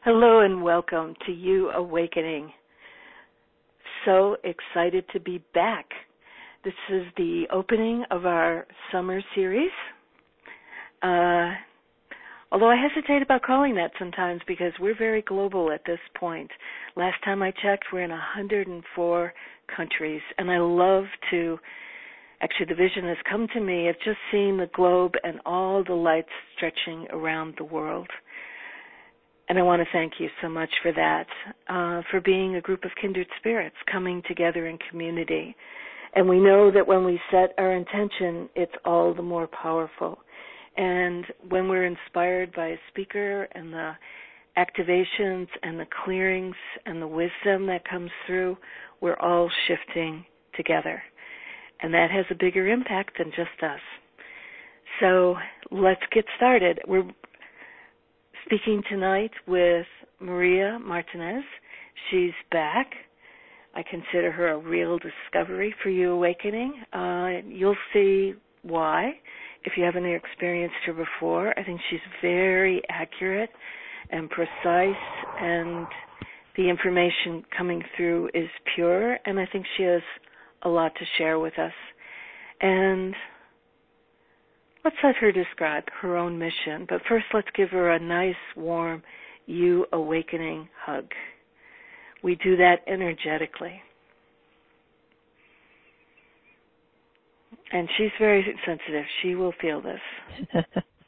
Hello and welcome to You Awakening. So excited to be back. This is the opening of our summer series. Although I hesitate about calling that sometimes because we're very global at this point. Last time I checked, we're in 104 countries, and I love to, actually the vision has come to me of just seeing the globe and all the lights stretching around the world. And I want to thank you so much for that, for being a group of kindred spirits coming together in community. And we know that when we set our intention, it's all the more powerful. And when we're inspired by a speaker and the activations and the clearings and the wisdom that comes through, we're all shifting together. And that has a bigger impact than just us. So let's get started. We're speaking tonight with Maria Martinez. She's back. I consider her a real discovery for You Awakening. You'll see why if you haven't experienced her before. I think she's very accurate and precise, and the information coming through is pure, and I think she has a lot to share with us. And let's let her describe her own mission. But first, let's give her a nice, warm, You Awakening hug. We do that energetically. And she's very sensitive. She will feel this.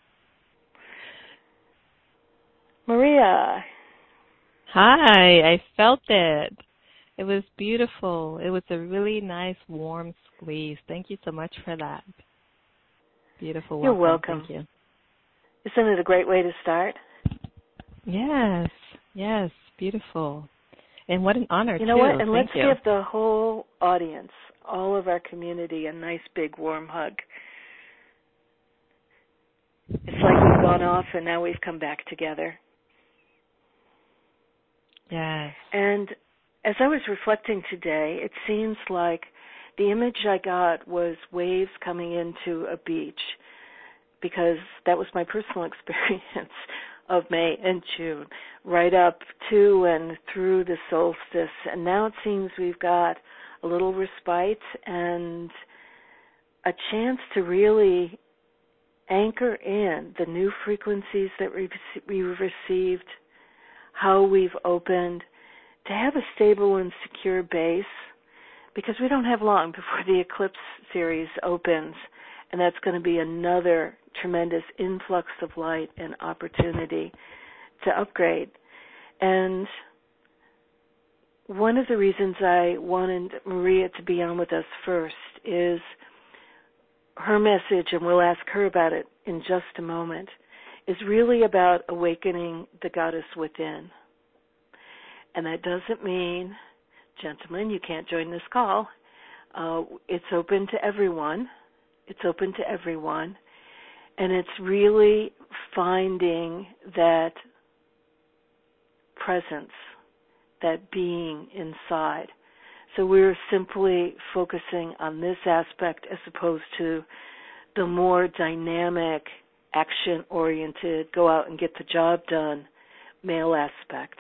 Maria. Hi, I felt it. It was beautiful. It was a really nice, warm squeeze. Thank you so much for that. Beautiful. You're welcome. Thank you. Isn't it a great way to start? Yes, beautiful. And what an honor, You know what? And let's give the whole audience, all of our community, a nice big warm hug. It's like we've gone off and now we've come back together. Yes. And as I was reflecting today, it seems like the image I got was waves coming into a beach, because that was my personal experience of May and June, right up to and through the solstice. And now it seems we've got a little respite and a chance to really anchor in the new frequencies that we've received, how we've opened, to have a stable and secure base, because we don't have long before the Eclipse series opens, and that's going to be another tremendous influx of light and opportunity to upgrade. And one of the reasons I wanted Maria to be on with us first is her message, and we'll ask her about it in just a moment, is really about awakening the goddess within. And that doesn't mean, gentlemen, you can't join this call. It's open to everyone. It's open to everyone. And it's really finding that presence, that being inside. So we're simply focusing on this aspect as opposed to the more dynamic, action-oriented, go out and get the job done male aspect.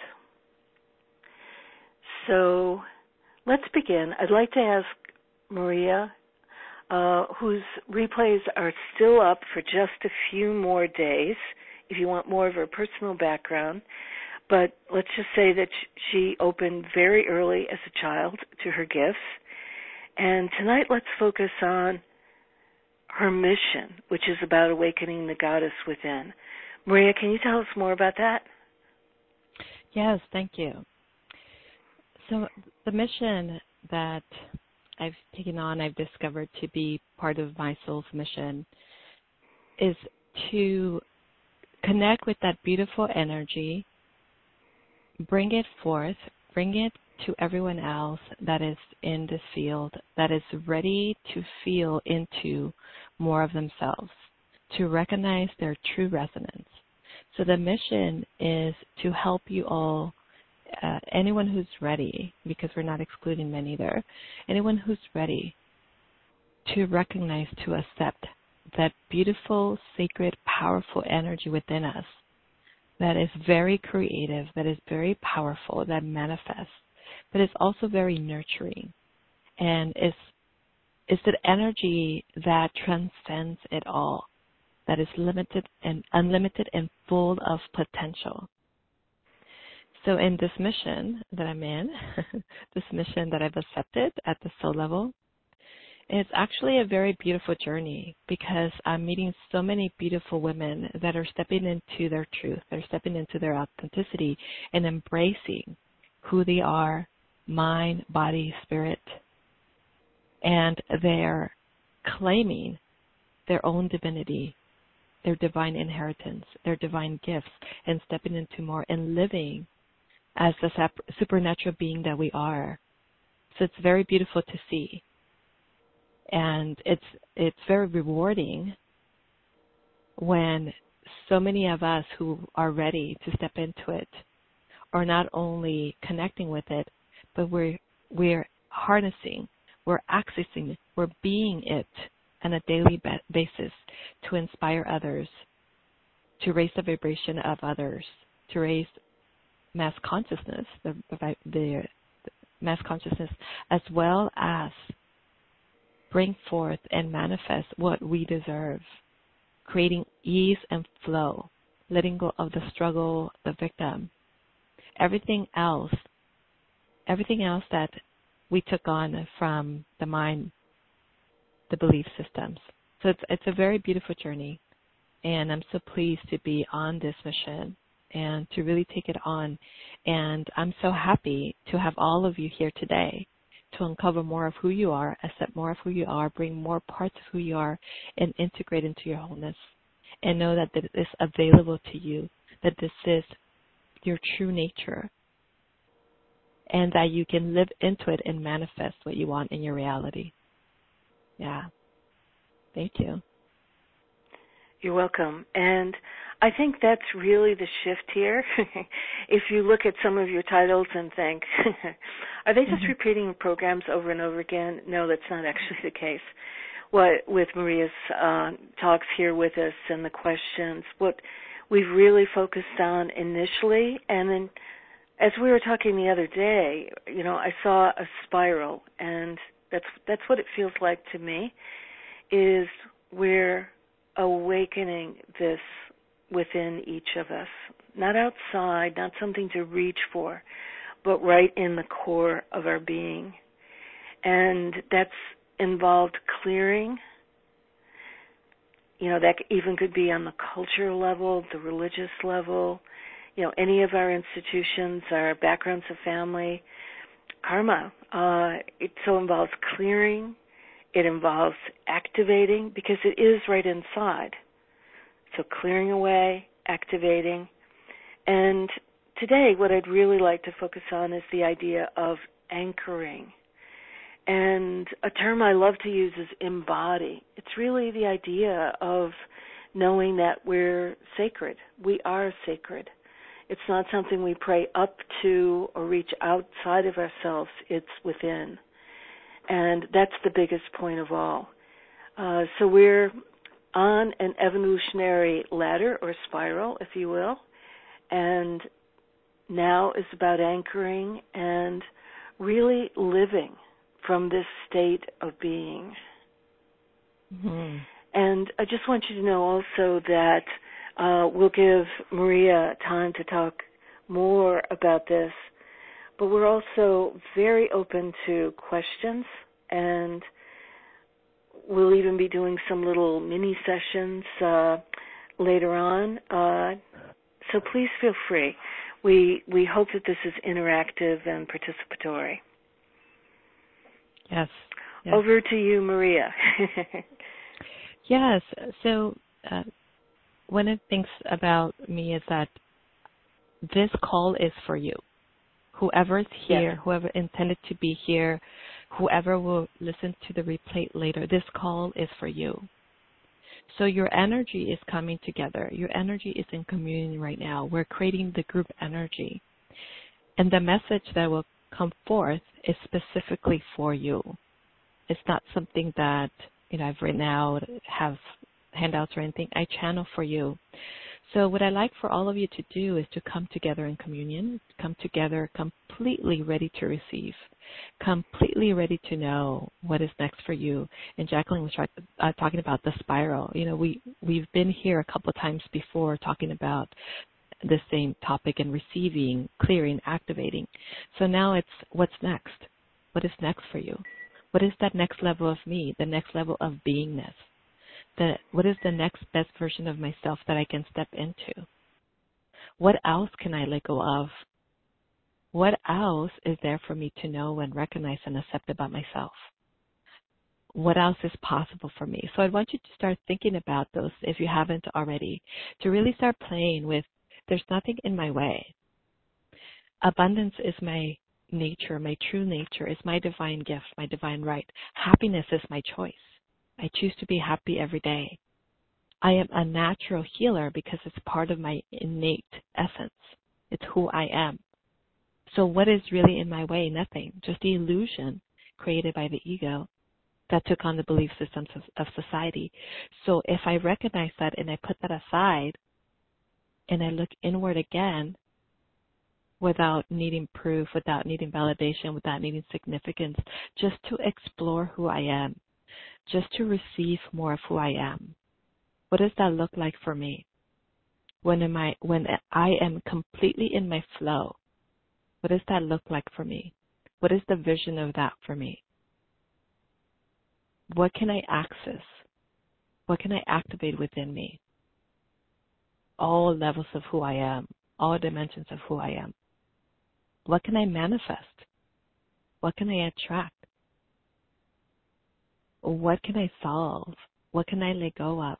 So let's begin. I'd like to ask Maria, whose replays are still up for just a few more days, if you want more of her personal background. But let's just say that she opened very early as a child to her gifts. And tonight let's focus on her mission, which is about awakening the goddess within. Maria, can you tell us more about that? Yes, thank you. So the mission that I've taken on, I've discovered to be part of my soul's mission, is to connect with that beautiful energy, bring it forth, bring it to everyone else that is in this field, that is ready to feel into more of themselves, to recognize their true resonance. So the mission is to help you all, anyone who's ready, because we're not excluding men either, anyone who's ready to recognize, to accept that beautiful, sacred, powerful energy within us that is very creative, that is very powerful, that manifests, but it's also very nurturing, and is the energy that transcends it all, that is limited and unlimited and full of potential. So in this mission that I'm in, this mission that I've accepted at the soul level, it's actually a very beautiful journey because I'm meeting so many beautiful women that are stepping into their truth. They're stepping into their authenticity and embracing who they are, mind, body, spirit. And they're claiming their own divinity, their divine inheritance, their divine gifts, and stepping into more and living as the supernatural being that we are. So it's very beautiful to see. And it's very rewarding when so many of us who are ready to step into it are not only connecting with it, but we're harnessing, we're accessing, we're being it on a daily basis to inspire others, to raise the vibration of others, to raise mass consciousness, the mass consciousness, as well as bring forth and manifest what we deserve, creating ease and flow, letting go of the struggle, the victim, everything else that we took on from the mind, the belief systems. So it's a very beautiful journey, and I'm so pleased to be on this mission and to really take it on. And I'm so happy to have all of you here today to uncover more of who you are, accept more of who you are, bring more parts of who you are, and integrate into your wholeness. And know that it is available to you, that this is your true nature, and that you can live into it and manifest what you want in your reality. Yeah. Thank you. You're welcome. And I think that's really the shift here. If you look at some of your titles and think, are they just repeating programs over and over again? No, that's not actually the case. What with Maria's talks here with us and the questions, what we've really focused on initially, and then as we were talking the other day, I saw a spiral, and that's what it feels like to me, is we're awakening this within each of us, not outside, not something to reach for, but right in the core of our being. And that's involved clearing. That even could be on the cultural level, the religious level, any of our institutions, our backgrounds of family, karma. It so involves clearing. It involves activating, because it is right inside. So clearing away, activating. And today what I'd really like to focus on is the idea of anchoring. And a term I love to use is embody. It's really the idea of knowing that we're sacred. We are sacred. It's not something we pray up to or reach outside of ourselves. It's within. And that's the biggest point of all. So we're on an evolutionary ladder or spiral, if you will, and now is about anchoring and really living from this state of being. Mm-hmm. And I just want you to know also that we'll give Maria time to talk more about this, but we're also very open to questions, and we'll even be doing some little mini sessions later on. So please feel free. We hope that this is interactive and participatory. Yes. Over to you, Maria. Yes. So one of the things about me is that this call is for you. Whoever's here, yes. Whoever intended to be here, whoever will listen to the replay later, this call is for you. So your energy is coming together. Your energy is in communion right now. We're creating the group energy. And the message that will come forth is specifically for you. It's not something that I've written out, have handouts or anything. I channel for you. So what I like for all of you to do is to come together in communion, come together completely ready to receive, completely ready to know what is next for you. And Jacqueline was talking about the spiral. You know, we've been here a couple of times before talking about the same topic and receiving, clearing, activating. So now it's what's next? What is next for you? What is that next level of me, the next level of beingness? What is the next best version of myself that I can step into? What else can I let go of? What else is there for me to know and recognize and accept about myself? What else is possible for me? So I want you to start thinking about those if you haven't already, to really start playing with, there's nothing in my way. Abundance is my nature, my true nature, is my divine gift, my divine right. Happiness is my choice. I choose to be happy every day. I am a natural healer because it's part of my innate essence. It's who I am. So what is really in my way? Nothing. Just the illusion created by the ego that took on the belief systems of society. So if I recognize that and I put that aside and I look inward again without needing proof, without needing validation, without needing significance, just to explore who I am, just to receive more of who I am. What does that look like for me? When I am completely in my flow, what does that look like for me? What is the vision of that for me? What can I access? What can I activate within me? All levels of who I am, all dimensions of who I am. What can I manifest? What can I attract? What can I solve? What can I let go of?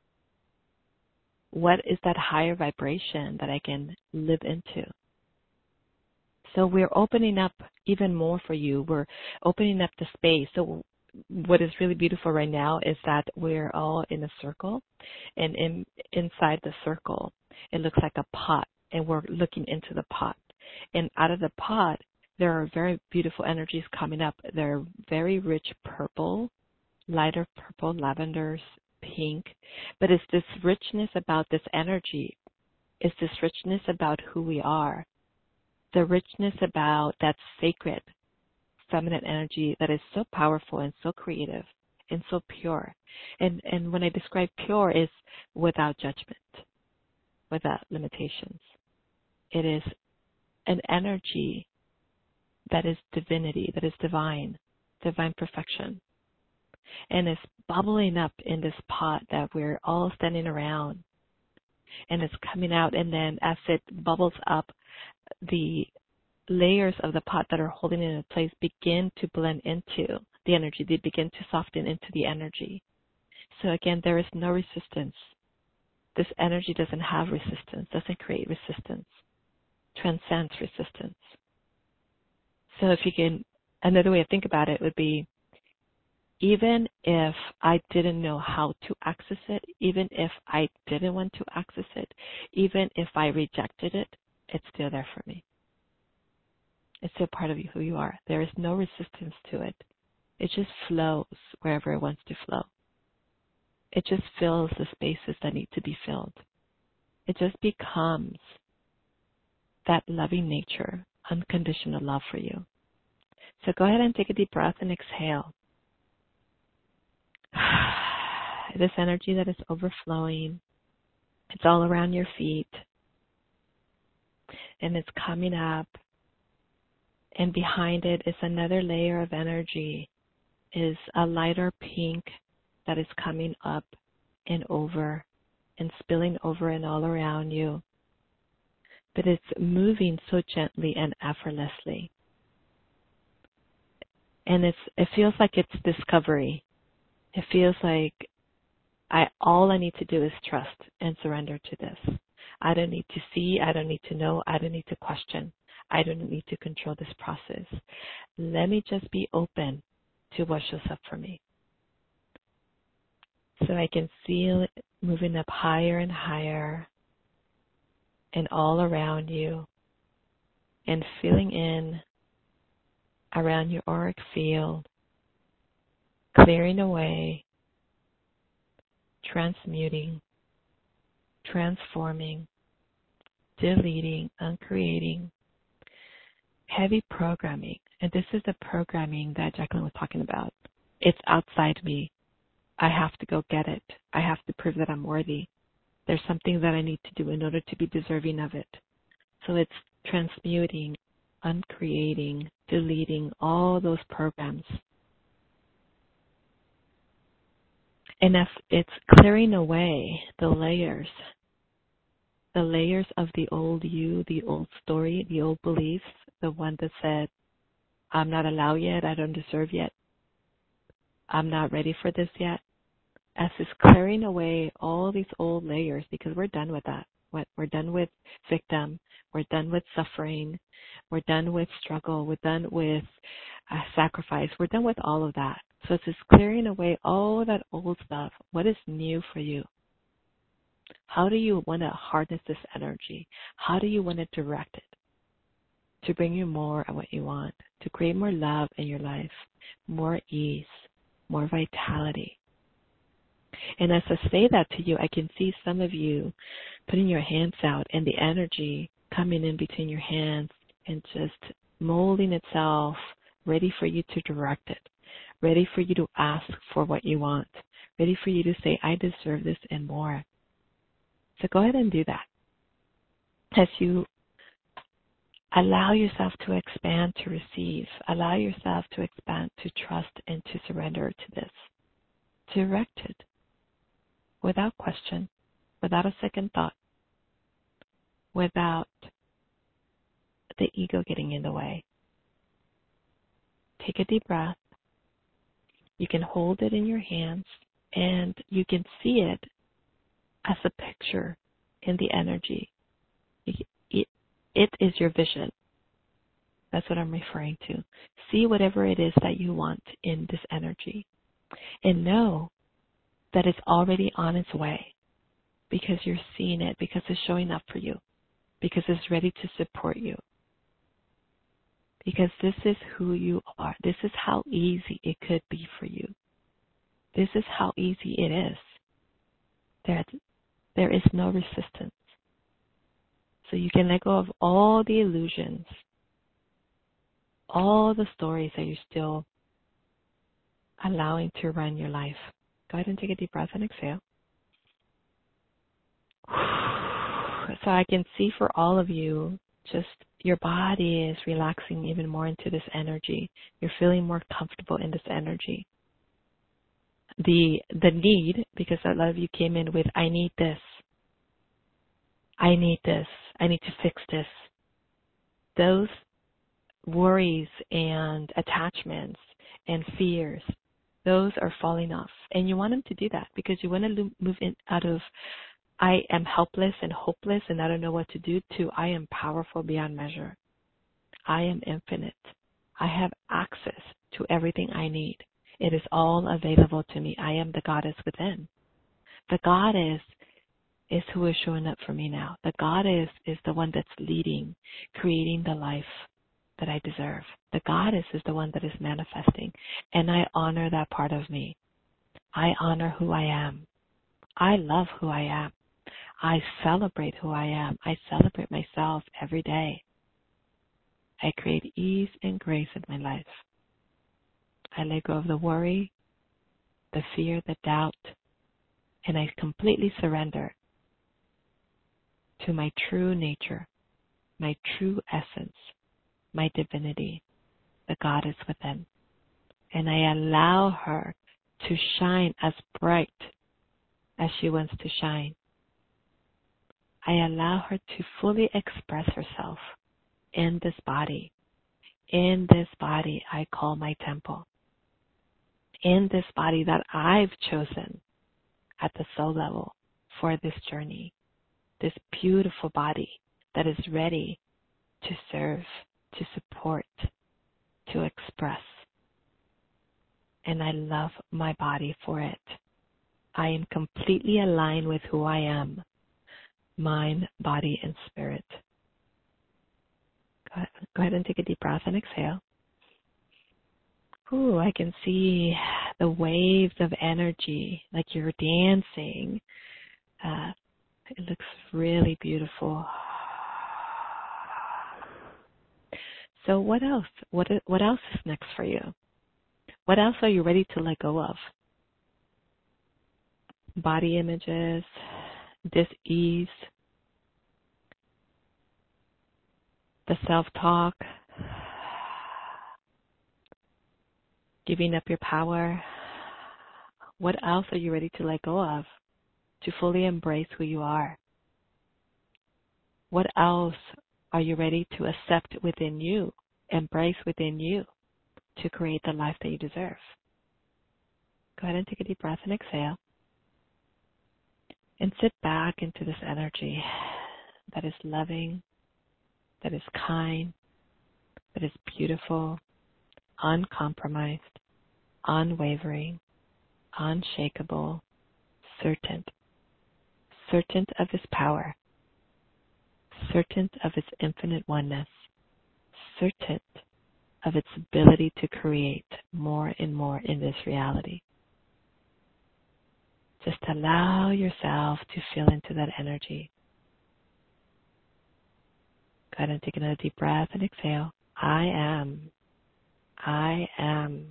What is that higher vibration that I can live into? So we're opening up even more for you. We're opening up the space. So what is really beautiful right now is that we're all in a circle, and inside the circle, it looks like a pot, and we're looking into the pot. And out of the pot, there are very beautiful energies coming up. They're very rich purple, lighter purple, lavenders, pink. But it's this richness about this energy. It's this richness about who we are. The richness about that sacred feminine energy that is so powerful and so creative and so pure. And when I describe pure, is without judgment, without limitations. It is an energy that is divinity, that is divine perfection. And it's bubbling up in this pot that we're all standing around. And it's coming out, and then as it bubbles up, the layers of the pot that are holding it in place begin to blend into the energy. They begin to soften into the energy. So again, there is no resistance. This energy doesn't have resistance, doesn't create resistance, transcends resistance. So if you can, another way to think about it would be, even if I didn't know how to access it, even if I didn't want to access it, even if I rejected it, it's still there for me. It's still part of who you are. There is no resistance to it. It just flows wherever it wants to flow. It just fills the spaces that need to be filled. It just becomes that loving nature, unconditional love for you. So go ahead and take a deep breath and exhale. This energy that is overflowing, it's all around your feet, and it's coming up, and behind it is another layer of energy, is a lighter pink that is coming up and over and spilling over and all around you. But it's moving so gently and effortlessly. And it feels like it's discovery. It feels like all I need to do is trust and surrender to this. I don't need to see, I don't need to know, I don't need to question. I don't need to control this process. Let me just be open to what shows up for me. So I can feel it moving up higher and higher and all around you, and filling in around your auric field, clearing away, transmuting, transforming, deleting, uncreating, heavy programming. And this is the programming that Jacqueline was talking about. It's outside me. I have to go get it. I have to prove that I'm worthy. There's something that I need to do in order to be deserving of it. So it's transmuting, uncreating, deleting all those programs. And if it's clearing away the layers of the old you, the old story, the old beliefs, the one that said, I'm not allowed yet, I don't deserve yet, I'm not ready for this yet. As it's clearing away all these old layers, because we're done with that. We're done with victim. We're done with suffering. We're done with struggle. We're done with sacrifice. We're done with all of that. So it's just clearing away all that old stuff. What is new for you? How do you want to harness this energy? How do you want to direct it to bring you more of what you want, to create more love in your life, more ease, more vitality? And as I say that to you, I can see some of you putting your hands out and the energy coming in between your hands and just molding itself, ready for you to direct it, ready for you to ask for what you want, ready for you to say, I deserve this and more. So go ahead and do that. As you allow yourself to expand to receive, allow yourself to expand to trust and to surrender to this. Direct it without question, without a second thought, without the ego getting in the way. Take a deep breath. You can hold it in your hands and you can see it as a picture in the energy. It is your vision. That's what I'm referring to. See whatever it is that you want in this energy. And know that it's already on its way because you're seeing it, because it's showing up for you, because it's ready to support you. Because this is who you are. This is how easy it could be for you. This is how easy it is. There is no resistance. So you can let go of all the illusions, all the stories that you're still allowing to run your life. Go ahead and take a deep breath and exhale. So I can see for all of you, just your body is relaxing even more into this energy. You're feeling more comfortable in this energy. The need, because a lot of you came in with, I need this. I need this. I need to fix this. Those worries and attachments and fears, those are falling off. And you want them to do that because you want to move in out of I am helpless and hopeless and I don't know what to do to I am powerful beyond measure. I am infinite. I have access to everything I need. It is all available to me. I am the goddess within. The goddess is who is showing up for me now. The goddess is the one that's leading, creating the life that I deserve. The goddess is the one that is manifesting. And I honor that part of me. I honor who I am. I love who I am. I celebrate who I am. I celebrate myself every day. I create ease and grace in my life. I let go of the worry, the fear, the doubt, and I completely surrender to my true nature, my true essence, my divinity, the goddess within. And I allow her to shine as bright as she wants to shine. I allow her to fully express herself in this body. In this body I call my temple. In this body that I've chosen at the soul level for this journey. This beautiful body that is ready to serve, to support, to express. And I love my body for it. I am completely aligned with who I am, mind, body, and spirit. Go ahead and take a deep breath and exhale. Ooh, I can see the waves of energy like you're dancing It looks really beautiful. So what else? What else is next for you? What else are you ready to let go of? Body images, dis-ease, the self-talk, giving up your power. What else are you ready to let go of to fully embrace who you are? What else are you ready to accept within you, embrace within you to create the life that you deserve? Go ahead and take a deep breath and exhale. And sit back into this energy that is loving, that is kind, that is beautiful, uncompromised, unwavering, unshakable, certain of its power, certain of its infinite oneness, certain of its ability to create more and more in this reality. Just allow yourself to feel into that energy. Go ahead and take another deep breath and exhale. I am, and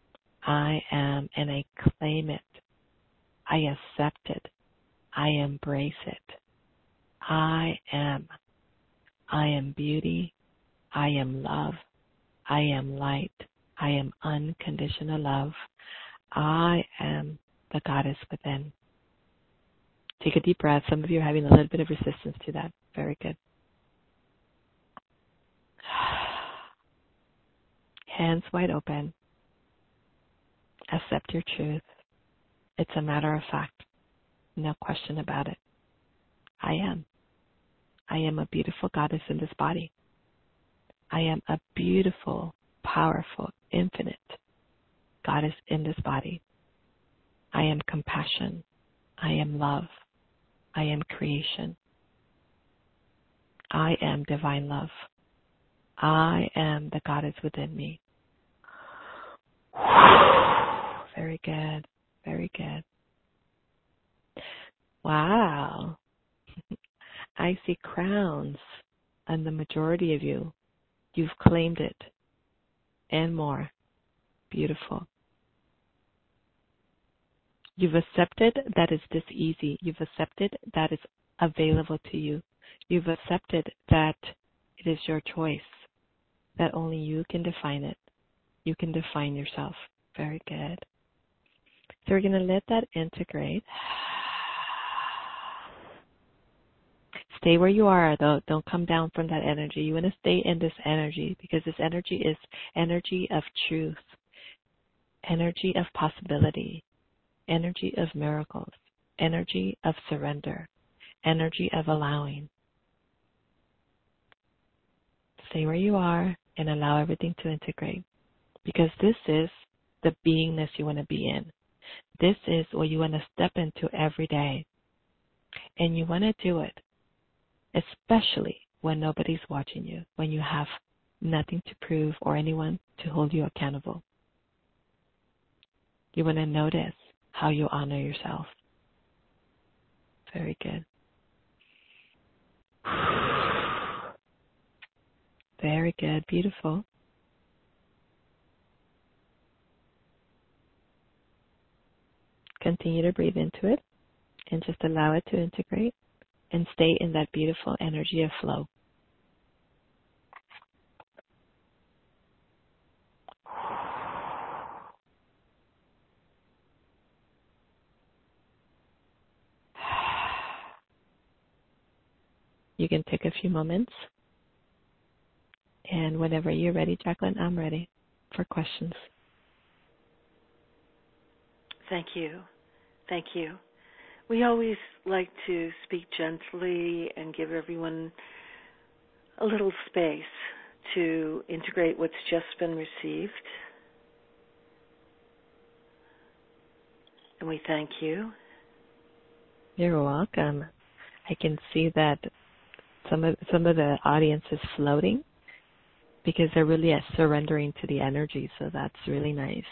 I claim it. I accept it. I embrace it. I am beauty. I am love. I am light. I am unconditional love. I am the goddess within. Take a deep breath. Some of you are having a little bit of resistance to that. Very good. Hands wide open. Accept your truth. It's a matter of fact. No question about it. I am. I am a beautiful goddess in this body. I am a beautiful, powerful, infinite goddess in this body. I am compassion. I am love. I am creation. I am divine love. I am the goddess within me. Very good. Very good. Wow. I see crowns on the majority of you. You've claimed it and more. Beautiful. You've accepted that it's this easy. You've accepted that it's available to you. You've accepted that it is your choice, that only you can define it. You can define yourself. Very good. So we're going to let that integrate. Stay where you are, though. Don't come down from that energy. You want to stay in this energy because this energy is energy of truth, energy of possibility, energy of miracles, energy of surrender, energy of allowing. Stay where you are and allow everything to integrate because this is the beingness you want to be in. This is what you want to step into every day. And you want to do it, especially when nobody's watching you, when you have nothing to prove or anyone to hold you accountable. You want to notice how you honor yourself. Very good. Very good. Beautiful. Continue to breathe into it and just allow it to integrate and stay in that beautiful energy of flow. You can take a few moments. And whenever you're ready, Jacqueline, I'm ready for questions. Thank you. Thank you. We always like to speak gently and give everyone a little space to integrate what's just been received. And we thank you. You're welcome. I can see that some of the audience is floating because they're really surrendering to the energy, so that's really nice.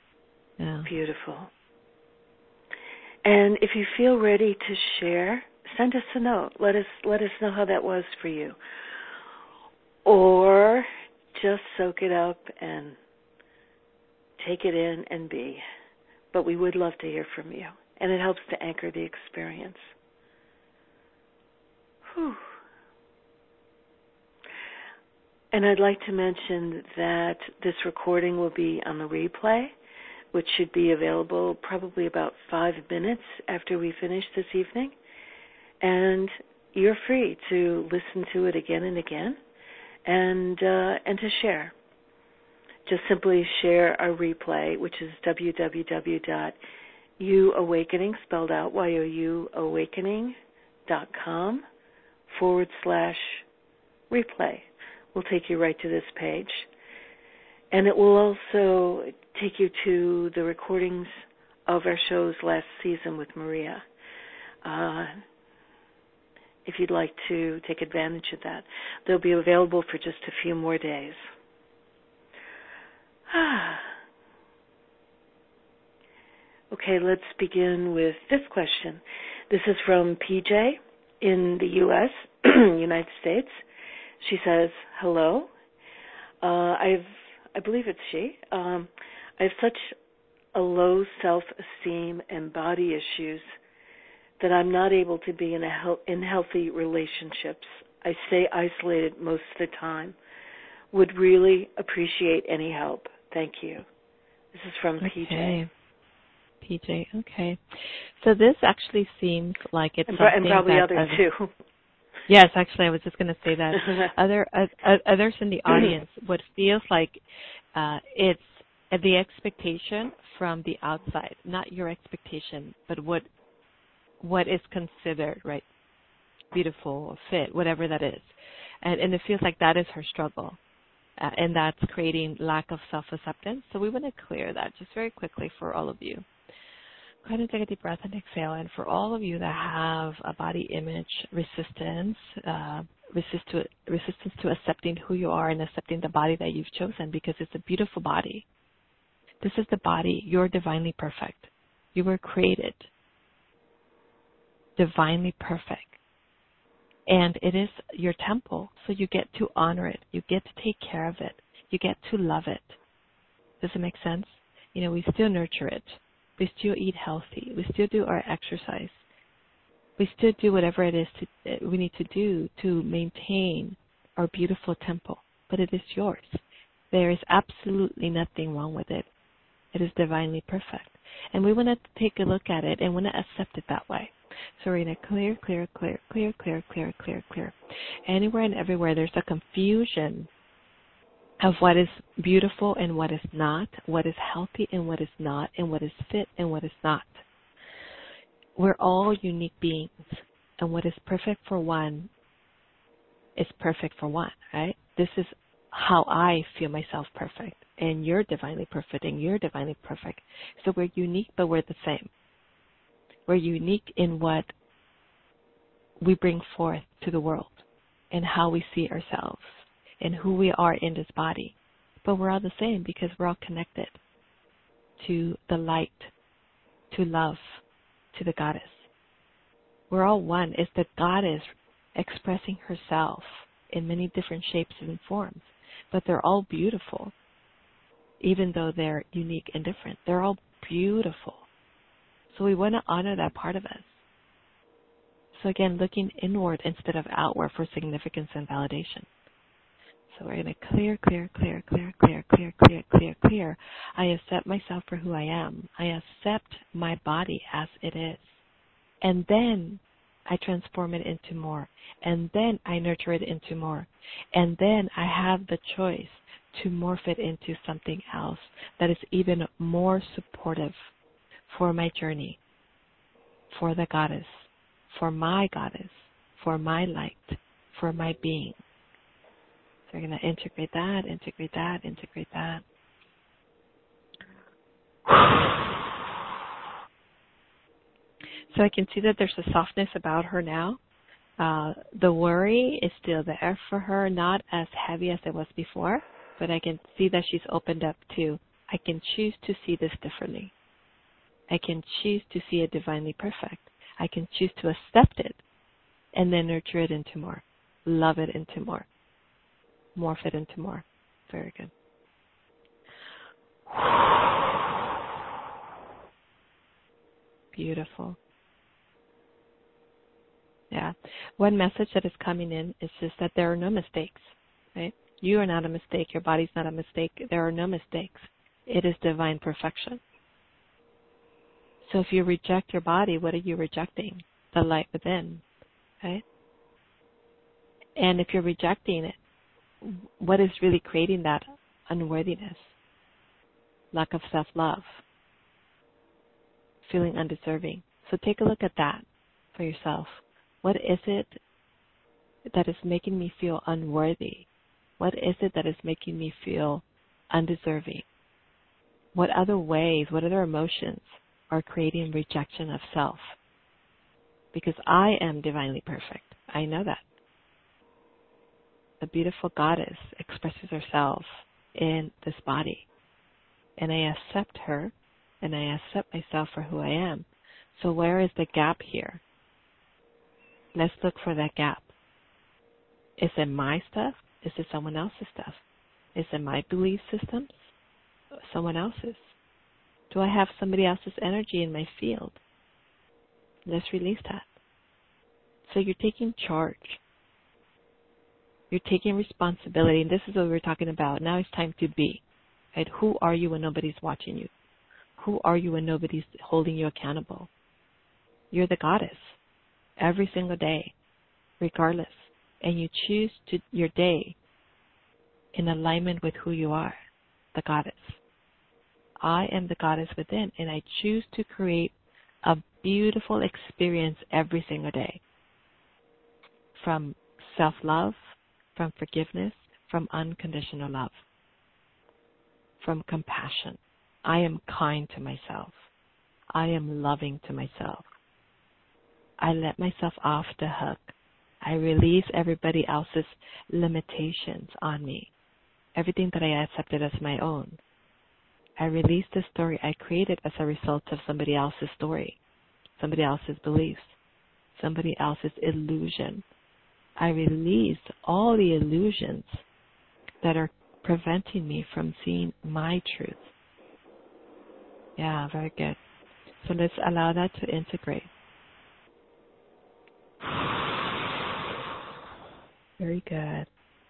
Yeah. Beautiful. And if you feel ready to share send us a note. Let us know how that was for you. Or just soak it up and take it in and be. But we would love to hear from you. And it helps to anchor the experience. Whew. And I'd like to mention that this recording will be on the replay, which should be available probably about 5 minutes after we finish this evening. And you're free to listen to it again and again and to share. Just simply share our replay, which is www.youawakening, spelled out youawakening.com/replay. Will take you right to this page. And it will also take you to the recordings of our shows last season with Maria, if you'd like to take advantage of that. They'll be available for just a few more days. Okay, let's begin with this question. This is from PJ in the U.S., United States. She says, hello. I believe it's she. I have such a low self-esteem and body issues that I'm not able to be in healthy relationships. I stay isolated most of the time. Would really appreciate any help. Thank you. This is from PJ. PJ, okay. So this actually seems like it's something and probably that others too. Yes, actually, I was just going to say that. Others in the audience, what feels like it's the expectation from the outside, not your expectation, but what is considered, right, beautiful or fit, whatever that is. And it feels like that is her struggle, and that's creating lack of self-acceptance. So we want to clear that just very quickly for all of you. Go ahead and take a deep breath and exhale. And for all of you that have a body image resistance, resistance to accepting who you are and accepting the body that you've chosen, because it's a beautiful body. This is the body. You're divinely perfect. You were created divinely perfect. And it is your temple, so you get to honor it. You get to take care of it. You get to love it. Does it make sense? You know, we still nurture it. We still eat healthy. We still do our exercise. We still do whatever it is we need to do to maintain our beautiful temple. But it is yours. There is absolutely nothing wrong with it. It is divinely perfect. And we want to take a look at it and want to accept it that way. So we're going to clear. Anywhere and everywhere there's a confusion of what is beautiful and what is not, what is healthy and what is not, and what is fit and what is not. We're all unique beings, and what is perfect for one is perfect for one, right? This is how I feel myself perfect, and you're divinely perfect, and you're divinely perfect. So we're unique, but we're the same. We're unique in what we bring forth to the world and how we see ourselves and who we are in this body. But we're all the same because we're all connected to the light, to love, to the goddess. We're all one. It's the goddess expressing herself in many different shapes and forms. But they're all beautiful, even though they're unique and different. They're all beautiful. So we want to honor that part of us. So again, looking inward instead of outward for significance and validation. So we're going to clear. I accept myself for who I am. I accept my body as it is. And then I transform it into more. And then I nurture it into more. And then I have the choice to morph it into something else that is even more supportive for my journey, for the goddess, for my light, for my being. So we're going to integrate that. So I can see that there's a softness about her now. The worry is still there for her, not as heavy as it was before, but I can see that she's opened up to, I can choose to see this differently. I can choose to see it divinely perfect. I can choose to accept it and then nurture it into more. Love it into more. Morph it into more. Very good. Beautiful. Yeah. One message that is coming in is just that there are no mistakes, right? You are not a mistake. Your body's not a mistake. There are no mistakes. It is divine perfection. So if you reject your body, what are you rejecting? The light within, right? And if you're rejecting it, what is really creating that unworthiness? Lack of self-love, feeling undeserving. So take a look at that for yourself. What is it that is making me feel unworthy? What is it that is making me feel undeserving? What other ways, what other emotions are creating rejection of self? Because I am divinely perfect. I know that. The beautiful goddess expresses herself in this body. And I accept her, and I accept myself for who I am. So where is the gap here? Let's look for that gap. Is it my stuff? Is it someone else's stuff? Is it my belief systems? Someone else's? Do I have somebody else's energy in my field? Let's release that. So you're taking charge. You're taking responsibility, and this is what we're talking about. Now it's time to be. Right? Who are you when nobody's watching you? Who are you when nobody's holding you accountable? You're the goddess every single day, regardless. And you choose your day in alignment with who you are, the goddess. I am the goddess within, and I choose to create a beautiful experience every single day. From self-love, from forgiveness, from unconditional love, from compassion. I am kind to myself. I am loving to myself. I let myself off the hook. I release everybody else's limitations on me. Everything that I accepted as my own. I release the story I created as a result of somebody else's story, somebody else's beliefs, somebody else's illusion. I release all the illusions that are preventing me from seeing my truth. Yeah, very good. So let's allow that to integrate. Very good.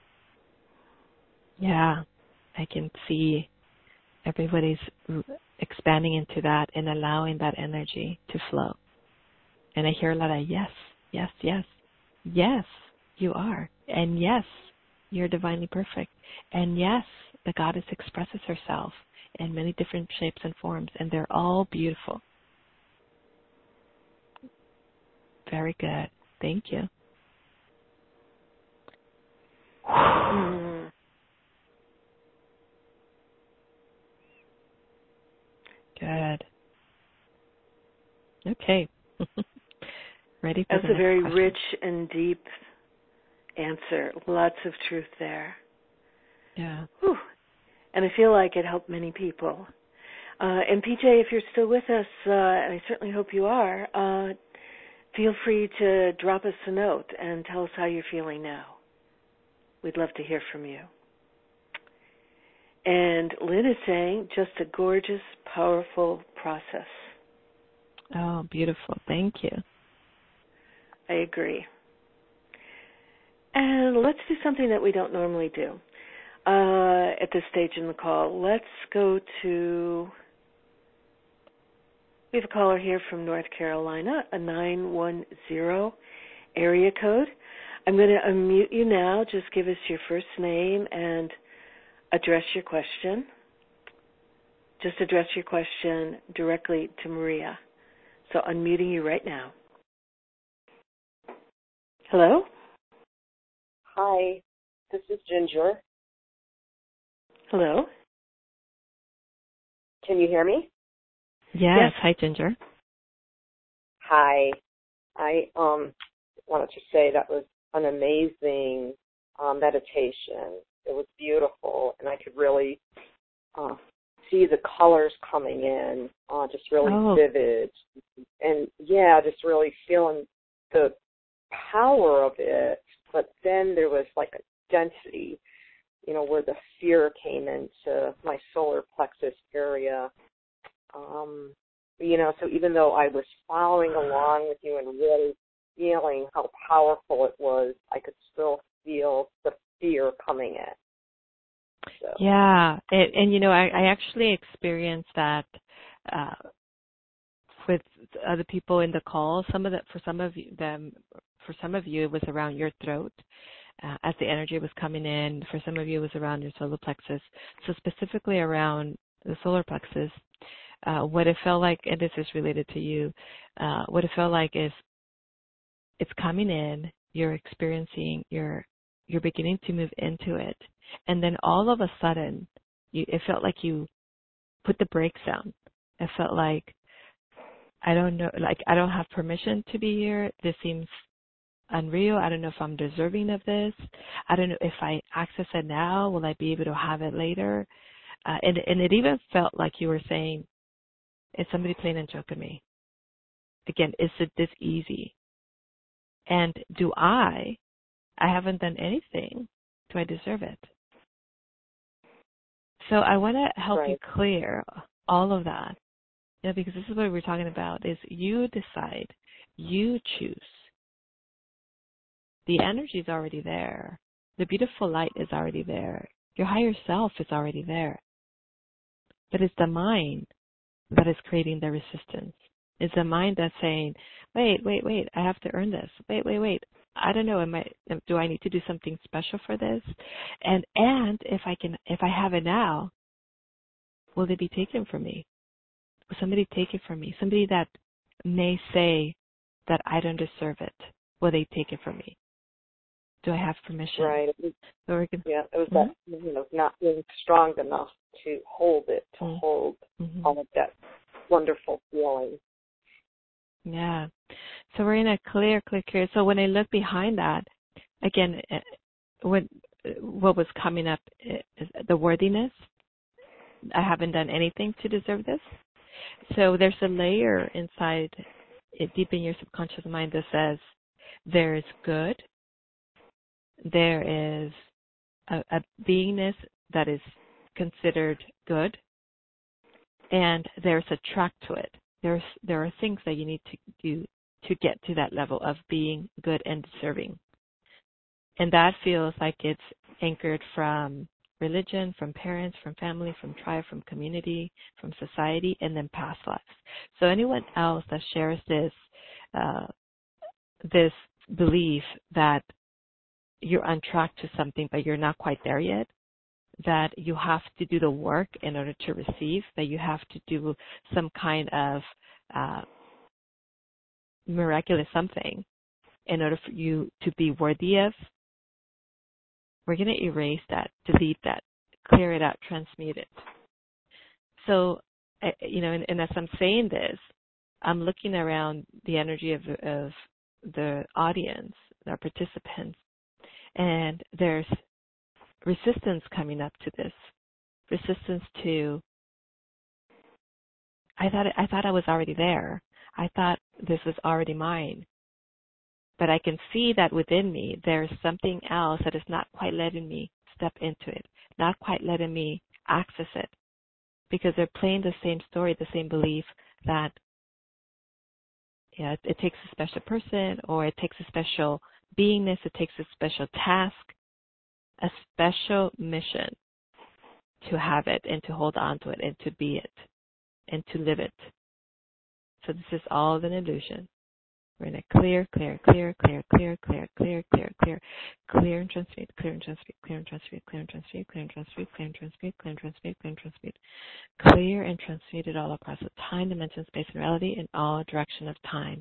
Yeah, I can see everybody's expanding into that and allowing that energy to flow. And I hear a lot of yes, yes, yes. Yes, you are. And yes, you're divinely perfect. And yes, the goddess expresses herself in many different shapes and forms, and they're all beautiful. Very good. Thank you. Good. Okay. Ready for That's the a next very question. rich and deep answer. Lots of truth there. Yeah. Whew. And I feel like it helped many people. And PJ, if you're still with us, and I certainly hope you are, feel free to drop us a note and tell us how you're feeling now. We'd love to hear from you. And Lynn is saying, just a gorgeous, powerful process. Oh, beautiful. Thank you. I agree. And let's do something that we don't normally do at this stage in the call. Let's go to, we have a caller here from North Carolina, a 910 area code. I'm going to unmute you now. Just give us your first name and address your question. Just address your question directly to Maria. So unmuting you right now. Hello? Hi, this is Ginger. Hello? Can you hear me? Yes. Hi, Ginger. Hi. I wanted to say that was an amazing meditation. It was beautiful, and I could really see the colors coming in, just really vivid. And, yeah, just really feeling the power of it, but then there was like a density, where the fear came into my solar plexus area. So even though I was following along with you and really feeling how powerful it was, I could still feel the fear coming in. So. Yeah, I actually experienced that with other people in the call. For some of you, it was around your throat as the energy was coming in. For some of you, it was around your solar plexus. So specifically around the solar plexus, what it felt like, and this is related to you, what it felt like is it's coming in. You're experiencing. You're beginning to move into it, and then all of a sudden, it felt like you put the brakes down. It felt like, I don't know, like I don't have permission to be here. This seems unreal. I don't know if I'm deserving of this. I don't know if I access it now, will I be able to have it later? And it even felt like you were saying, is somebody playing a joke on me? Again, is it this easy? And I haven't done anything. Do I deserve it? So I want to help you clear all of that. Because this is what we're talking about, is you decide, you choose. The energy is already there. The beautiful light is already there. Your higher self is already there. But it's the mind that is creating the resistance. It's the mind that's saying, wait, I have to earn this. Wait. I don't know, do I need to do something special for this? And if I have it now, will it be taken from me? Will somebody take it from me? Somebody that may say that I don't deserve it, will they take it from me? Do I have permission? Right. It was mm-hmm. that, not being strong enough to hold it, to hold all of that wonderful feeling. Yeah. So we're in a clear. So when I look behind that, again, what was coming up is the worthiness. I haven't done anything to deserve this. So there's a layer inside, deep in your subconscious mind, that says there is good. There is a beingness that is considered good, and there's a track to it. There are things that you need to do to get to that level of being good and deserving. And that feels like it's anchored from religion, from parents, from family, from tribe, from community, from society, and then past lives. So anyone else that shares this belief that you're on track to something, but you're not quite there yet, that you have to do the work in order to receive, that you have to do some kind of miraculous something in order for you to be worthy of, we're going to erase that, delete that, clear it out, transmute it. So, and as I'm saying this, I'm looking around the energy of the audience, our participants, and there's resistance coming up to this. Resistance to, I thought I was already there. I thought this was already mine. But I can see that within me there's something else that is not quite letting me step into it, not quite letting me access it, because they're playing the same story, the same belief that it takes a special person, or it takes a special beingness, it takes a special task, a special mission to have it and to hold on to it and to be it and to live it. So this is all an illusion. We're in a clear and transmute, clear and transmute, clear and transmute, clear and transmute, clear and transmute, clear and transmute, clear and transmute, clear and transmute, clear and transmute, clear and transmute it all across the time, dimension, space, and reality in all direction of time.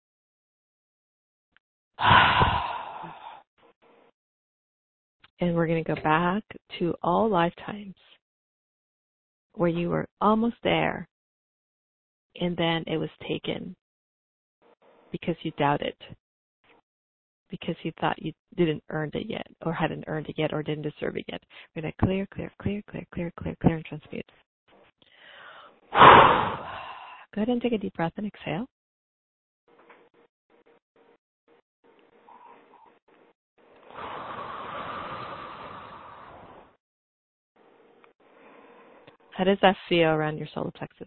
And we're going to go back to all lifetimes where you were almost there, and then it was taken because you doubted, because you thought you didn't earn it yet, or hadn't earned it yet, or didn't deserve it yet. We're going to clear and transmute. Go ahead and take a deep breath and exhale. How does that feel around your solar plexus?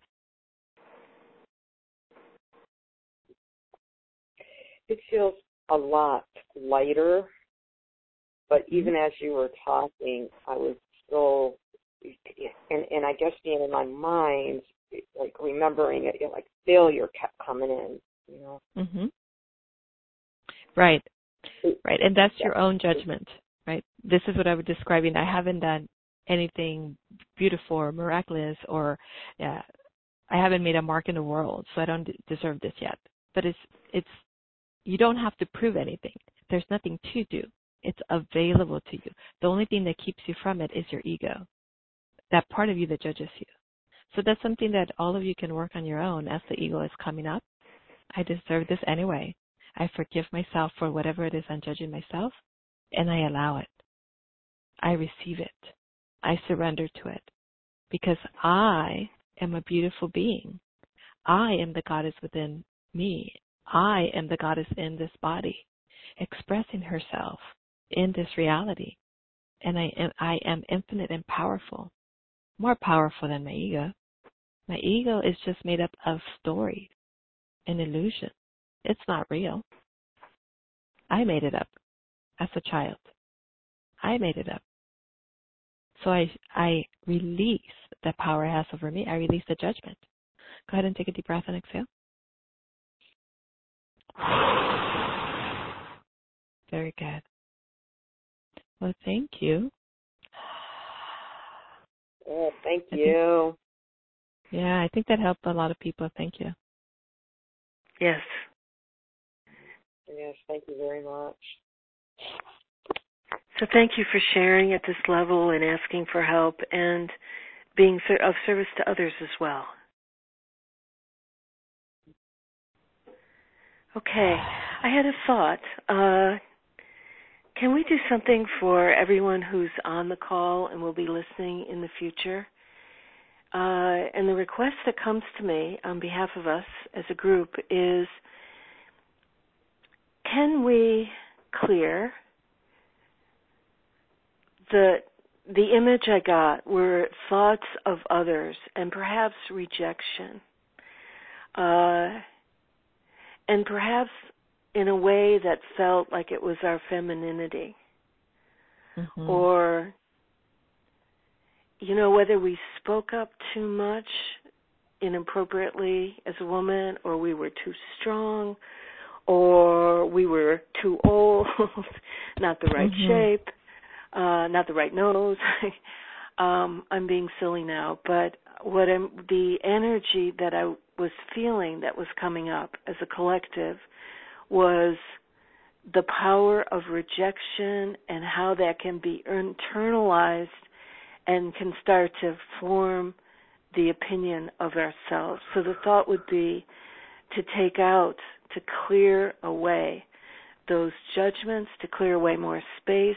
It feels a lot lighter, but even as you were talking, I was still, and I guess being in my mind, like remembering it, like failure kept coming in, you know. Mm-hmm. Right. Right. And that's your own judgment, right? This is what I was describing. I haven't done anything beautiful or miraculous, or I haven't made a mark in the world, so I don't deserve this yet. But it's you don't have to prove anything. There's nothing to do. It's available to you. The only thing that keeps you from it is your ego, that part of you that judges you. So that's something that all of you can work on your own as the ego is coming up. I deserve this anyway. I forgive myself for whatever it is I'm judging myself, and I allow it. I receive it. I surrender to it, because I am a beautiful being. I am the goddess within me. I am the goddess in this body, expressing herself in this reality. And I am infinite and powerful, more powerful than my ego. My ego is just made up of stories and illusion. It's not real. I made it up as a child. I made it up. So I release the power it has over me. I release the judgment. Go ahead and take a deep breath and exhale. Very good. Well, thank you. Oh, thank you. I think that helped a lot of people. Thank you. Yes. Yes, thank you very much. So thank you for sharing at this level and asking for help and being of service to others as well. Okay, I had a thought. Can we do something for everyone who's on the call and will be listening in the future? And the request that comes to me on behalf of us as a group is, can we clear the image I got were thoughts of others and perhaps rejection, and perhaps in a way that felt like it was our femininity, or, whether we spoke up too much inappropriately as a woman, or we were too strong, or we were too old, not the right shape, not the right nose. I'm being silly now, but the energy that I was feeling that was coming up as a collective was the power of rejection and how that can be internalized and can start to form the opinion of ourselves. So the thought would be to take out, to clear away those judgments, to clear away more space,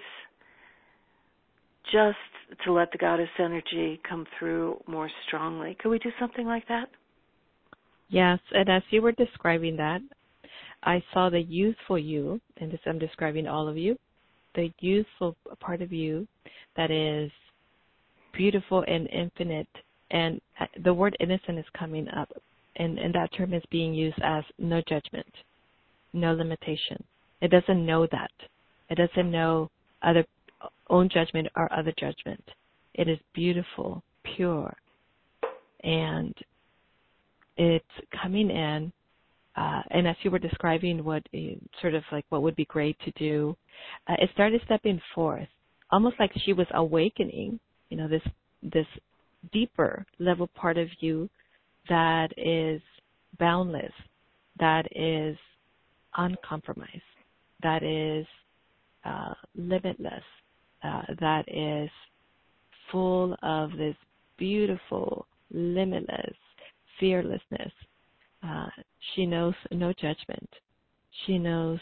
just to let the goddess energy come through more strongly. Could we do something like that? Yes, and as you were describing that, I saw the youthful you, and this I'm describing all of you, the youthful part of you that is beautiful and infinite, and the word innocent is coming up, and that term is being used as no judgment, no limitation. It doesn't know that. It doesn't know other own judgment or other judgment. It is beautiful, pure, and it's coming in. And as you were describing what would be great to do, it started stepping forth, almost like she was awakening, this deeper level part of you that is boundless, that is uncompromised, that is limitless, that is full of this beautiful, limitless fearlessness. She knows no judgment. She knows,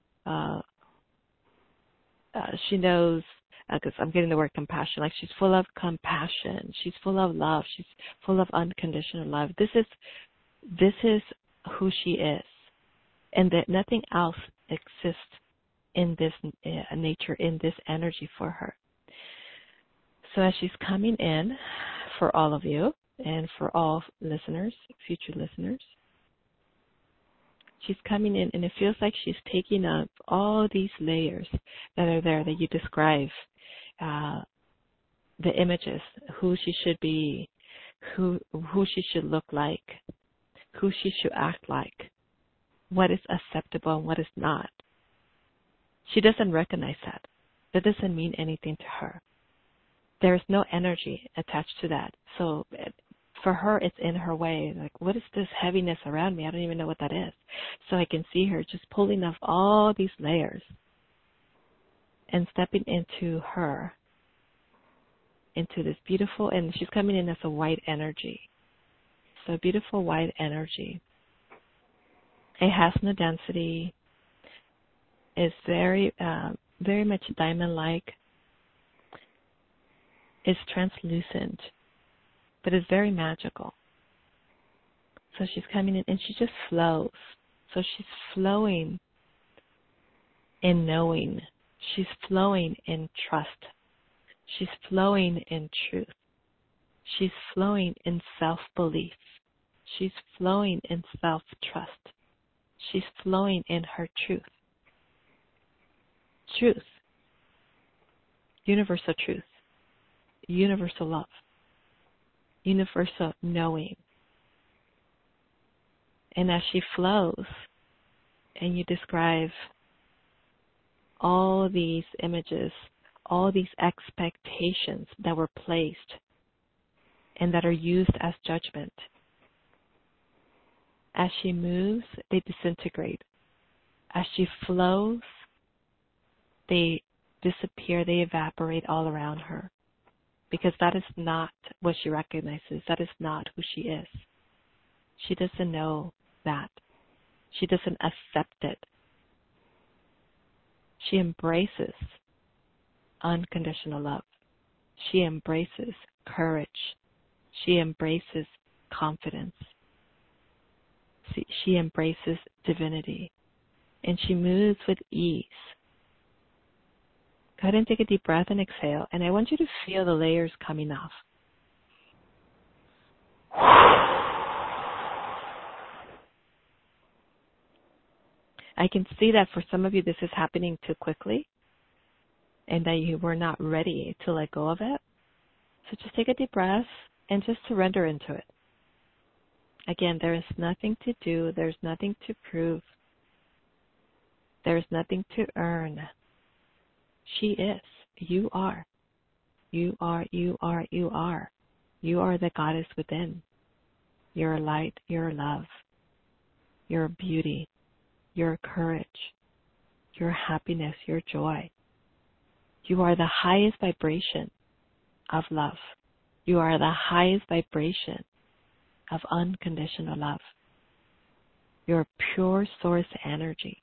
because I'm getting the word compassion, like she's full of compassion. She's full of love. She's full of unconditional love. This is who she is, and that nothing else exists in this nature, in this energy for her. So as she's coming in for all of you and for all listeners, future listeners. She's coming in, and it feels like she's taking up all these layers that are there that you describe, the images, who she should be, who she should look like, who she should act like, what is acceptable and what is not. She doesn't recognize that. That doesn't mean anything to her. There is no energy attached to that. So for her, it's in her way. Like, what is this heaviness around me? I don't even know what that is. So I can see her just pulling off all these layers and stepping into her, into this beautiful, and she's coming in as a white energy. So beautiful white energy. It has no density. It's very much diamond-like. It's translucent, but it's very magical. So she's coming in, and she just flows. So she's flowing in knowing. She's flowing in trust. She's flowing in truth. She's flowing in self-belief. She's flowing in self-trust. She's flowing in her truth. Truth. Universal truth. Universal love. Universal knowing. And as she flows, and you describe all these images, all these expectations that were placed and that are used as judgment, as she moves, they disintegrate. As she flows, they disappear, they evaporate all around her. Because that is not what she recognizes. That is not who she is. She doesn't know that. She doesn't accept it. She embraces unconditional love. She embraces courage. She embraces confidence. She embraces divinity. And she moves with ease. Go ahead and take a deep breath and exhale. And I want you to feel the layers coming off. I can see that for some of you this is happening too quickly and that you were not ready to let go of it. So just take a deep breath and just surrender into it. Again, there is nothing to do. There's nothing to prove. There's nothing to earn. She is. You are. You are, you are, you are. You are the goddess within. Your light, your love, your beauty, your courage, your happiness, your joy. You are the highest vibration of love. You are the highest vibration of unconditional love. You're pure source energy.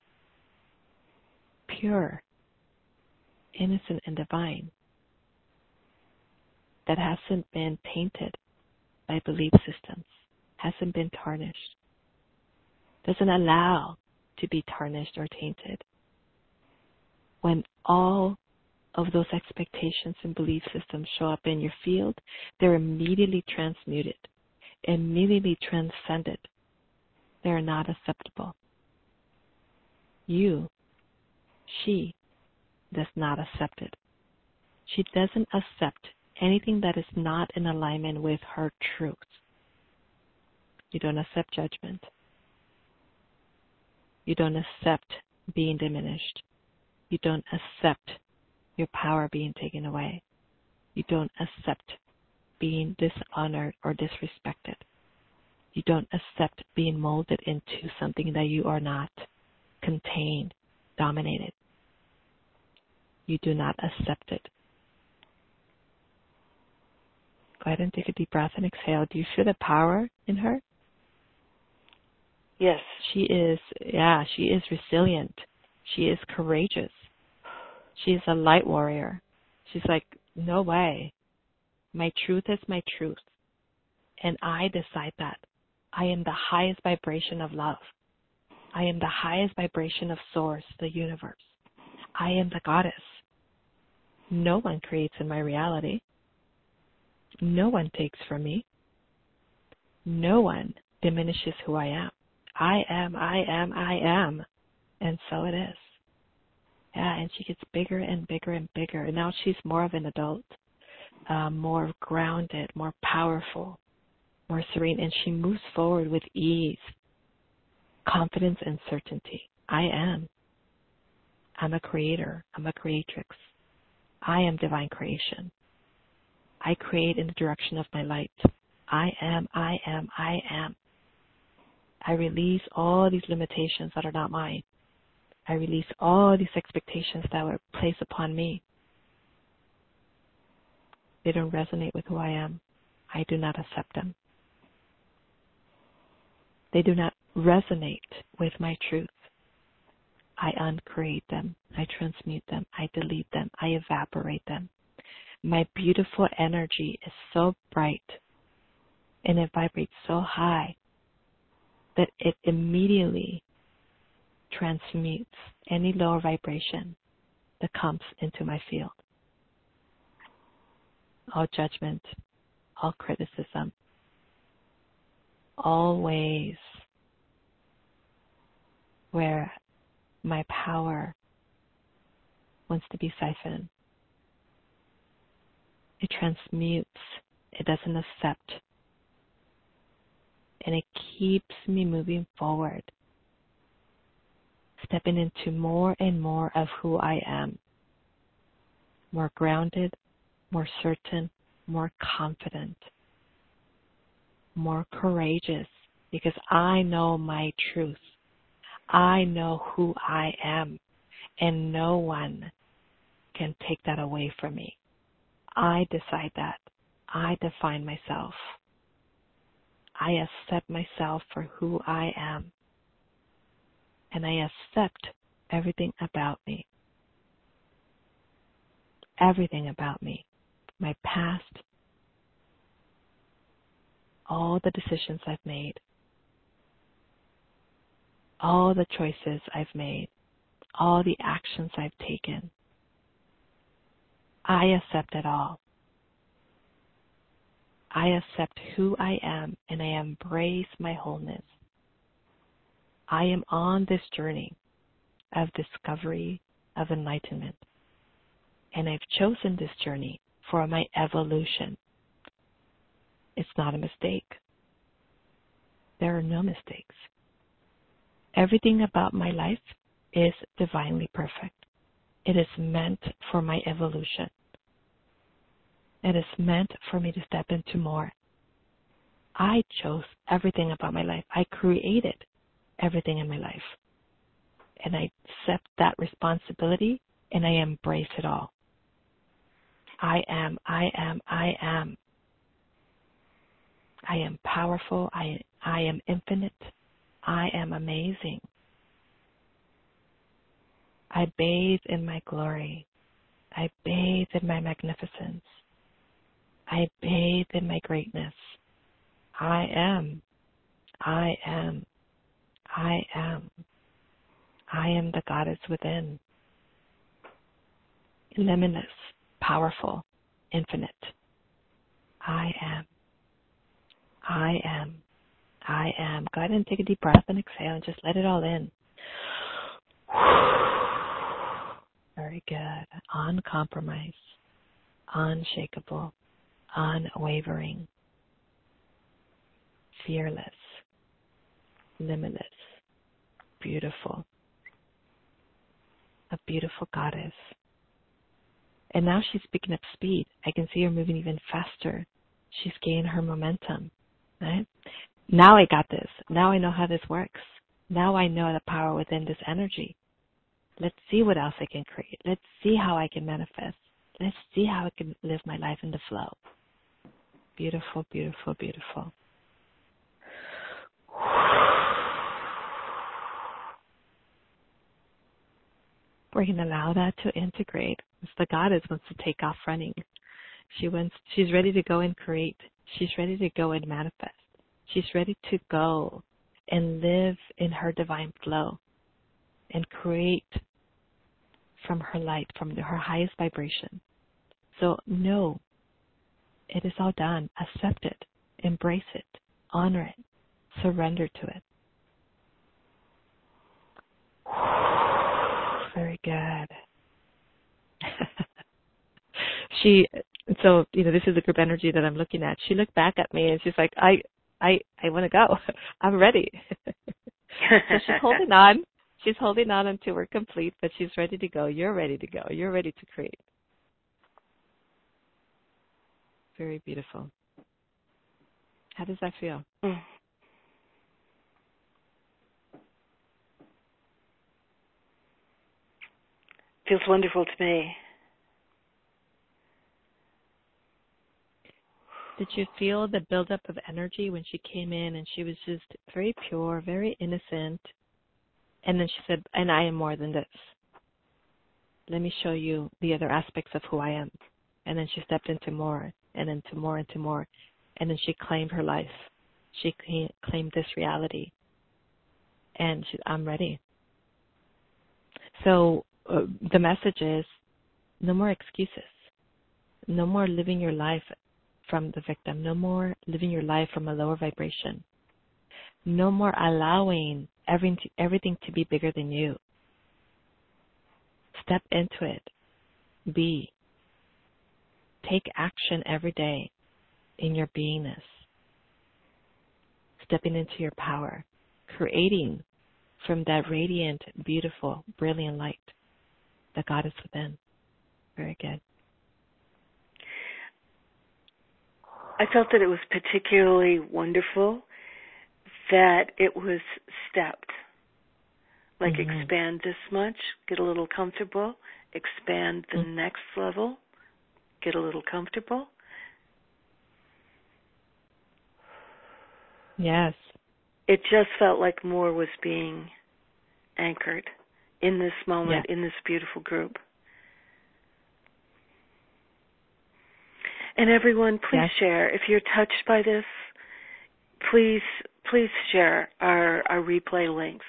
Pure, innocent, and divine. That hasn't been tainted by belief systems. Hasn't been tarnished. Doesn't allow to be tarnished or tainted. When all of those expectations and belief systems show up in your field, they're immediately transmuted, immediately transcended. They're not acceptable. She does not accept it. She doesn't accept anything that is not in alignment with her truth. You don't accept judgment. You don't accept being diminished. You don't accept your power being taken away. You don't accept being dishonored or disrespected. You don't accept being molded into something that you are not, contained, dominated. You do not accept it. Go ahead and take a deep breath and exhale. Do you feel the power in her? Yes. She is resilient. She is courageous. She is a light warrior. She's like, no way. My truth is my truth. And I decide that. I am the highest vibration of love. I am the highest vibration of source, the universe. I am the goddess. No one creates in my reality. No one takes from me. No one diminishes who I am. I am, I am, I am. And so it is. Yeah, and she gets bigger and bigger and bigger. And now she's more of an adult, more grounded, more powerful, more serene. And she moves forward with ease, confidence, and certainty. I am. I'm a creator. I'm a creatrix. I am divine creation. I create in the direction of my light. I am, I am, I am. I release all these limitations that are not mine. I release all these expectations that were placed upon me. They don't resonate with who I am. I do not accept them. They do not resonate with my truth. I uncreate them. I transmute them. I delete them. I evaporate them. My beautiful energy is so bright and it vibrates so high that it immediately transmutes any lower vibration that comes into my field. All judgment, all criticism, all ways where my power wants to be siphoned. It transmutes. It doesn't accept. And it keeps me moving forward, stepping into more and more of who I am. More grounded, more certain, more confident, more courageous, because I know my truth. I know who I am, and no one can take that away from me. I decide that. I define myself. I accept myself for who I am, and I accept everything about me. Everything about me. My past, all the decisions I've made, all the choices I've made, all the actions I've taken. I accept it all. I accept who I am and I embrace my wholeness. I am on this journey of discovery, of enlightenment, and I've chosen this journey for my evolution. It's not a mistake. There are no mistakes. Everything about my life is divinely perfect. It is meant for my evolution. It is meant for me to step into more. I chose everything about my life. I created everything in my life. And I accept that responsibility and I embrace it all. I am, I am, I am. I am powerful. I am infinite. I am amazing. I bathe in my glory. I bathe in my magnificence. I bathe in my greatness. I am. I am. I am. I am the goddess within. Limitless, powerful, infinite. I am. I am. I am. Go ahead and take a deep breath and exhale and just let it all in. Very good. Uncompromised, unshakable, unwavering, fearless, limitless, beautiful. A beautiful goddess. And now she's picking up speed. I can see her moving even faster. She's gaining her momentum. Right? Now I got this. Now I know how this works. Now I know the power within this energy. Let's see what else I can create. Let's see how I can manifest. Let's see how I can live my life in the flow. Beautiful, beautiful, beautiful. We're going to allow that to integrate. As the goddess wants to take off running. She's ready to go and create. She's ready to go and manifest. She's ready to go and live in her divine flow and create from her light, from her highest vibration. So know It is all done. Accept it. Embrace it. Honor it. Surrender to it. Very good. This is the group energy that I'm looking at. She looked back at me and she's like, I want to go. I'm ready. So she's holding on. She's holding on until we're complete, but she's ready to go. You're ready to go. You're ready to create. Very beautiful. How does that feel? Feels wonderful to me. Did you feel the buildup of energy when she came in and she was just very pure, very innocent? And then she said, and I am more than this. Let me show you the other aspects of who I am. And then she stepped into more and into more, into more. And then she claimed her life. She claimed this reality. And I'm ready. So the message is no more excuses. No more living your life from the victim. No more living your life from a lower vibration. No more allowing everything to be bigger than you. Step into it. Be. Take action every day in your beingness. Stepping into your power. Creating from that radiant, beautiful, brilliant light that God is within. Very good. I felt that it was particularly wonderful that it was stepped. Like expand this much, get a little comfortable, expand the next level, get a little comfortable. Yes. It just felt like more was being anchored in this moment, in this beautiful group. And everyone, please share. If you're touched by this, please share our replay links.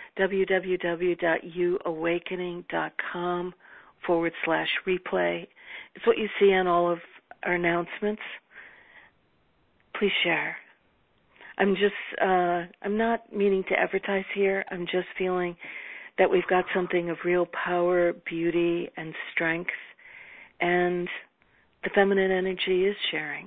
www.youawakening.com/replay. It's what you see on all of our announcements. Please share. I'm not meaning to advertise here. I'm just feeling that we've got something of real power, beauty, and strength, and the feminine energy is sharing.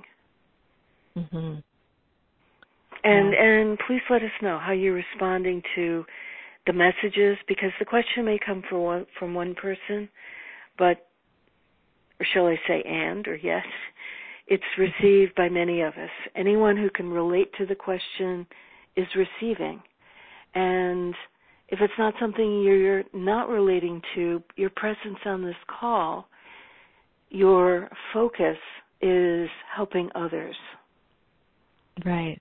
And please let us know how you're responding to the messages, because the question may come from one person, but, or shall I say or yes, it's received by many of us. Anyone who can relate to the question is receiving. And if it's not something you're not relating to, your presence on this call, your focus is helping others. Right.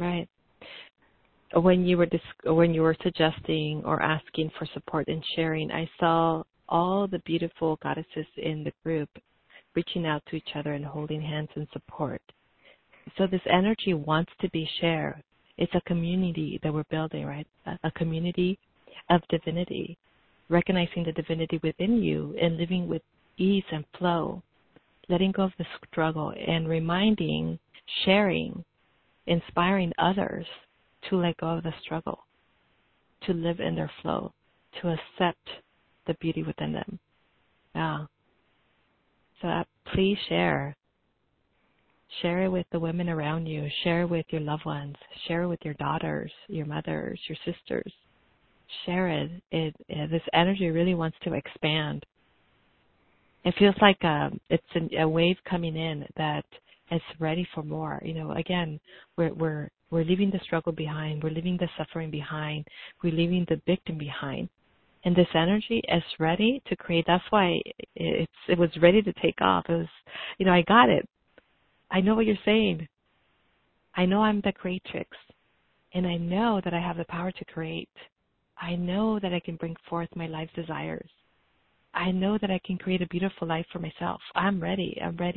When you were suggesting or asking for support and sharing, I saw all the beautiful goddesses in the group reaching out to each other and holding hands in support. So this energy wants to be shared. It's a community that we're building, right? A community of divinity, recognizing the divinity within you and living with ease and flow, letting go of the struggle and reminding, sharing, inspiring others to let go of the struggle, to live in their flow, to accept the beauty within them. Yeah. So please share. Share it with the women around you. Share it with your loved ones. Share it with your daughters, your mothers, your sisters. Share it. This energy really wants to expand. It feels like it's a wave coming in that is ready for more. Again, we're leaving the struggle behind. We're leaving the suffering behind. We're leaving the victim behind. And this energy is ready to create. That's why it was ready to take off. It was, I got it. I know what you're saying. I know I'm the creatrix. And I know that I have the power to create. I know that I can bring forth my life's desires. I know that I can create a beautiful life for myself. I'm ready.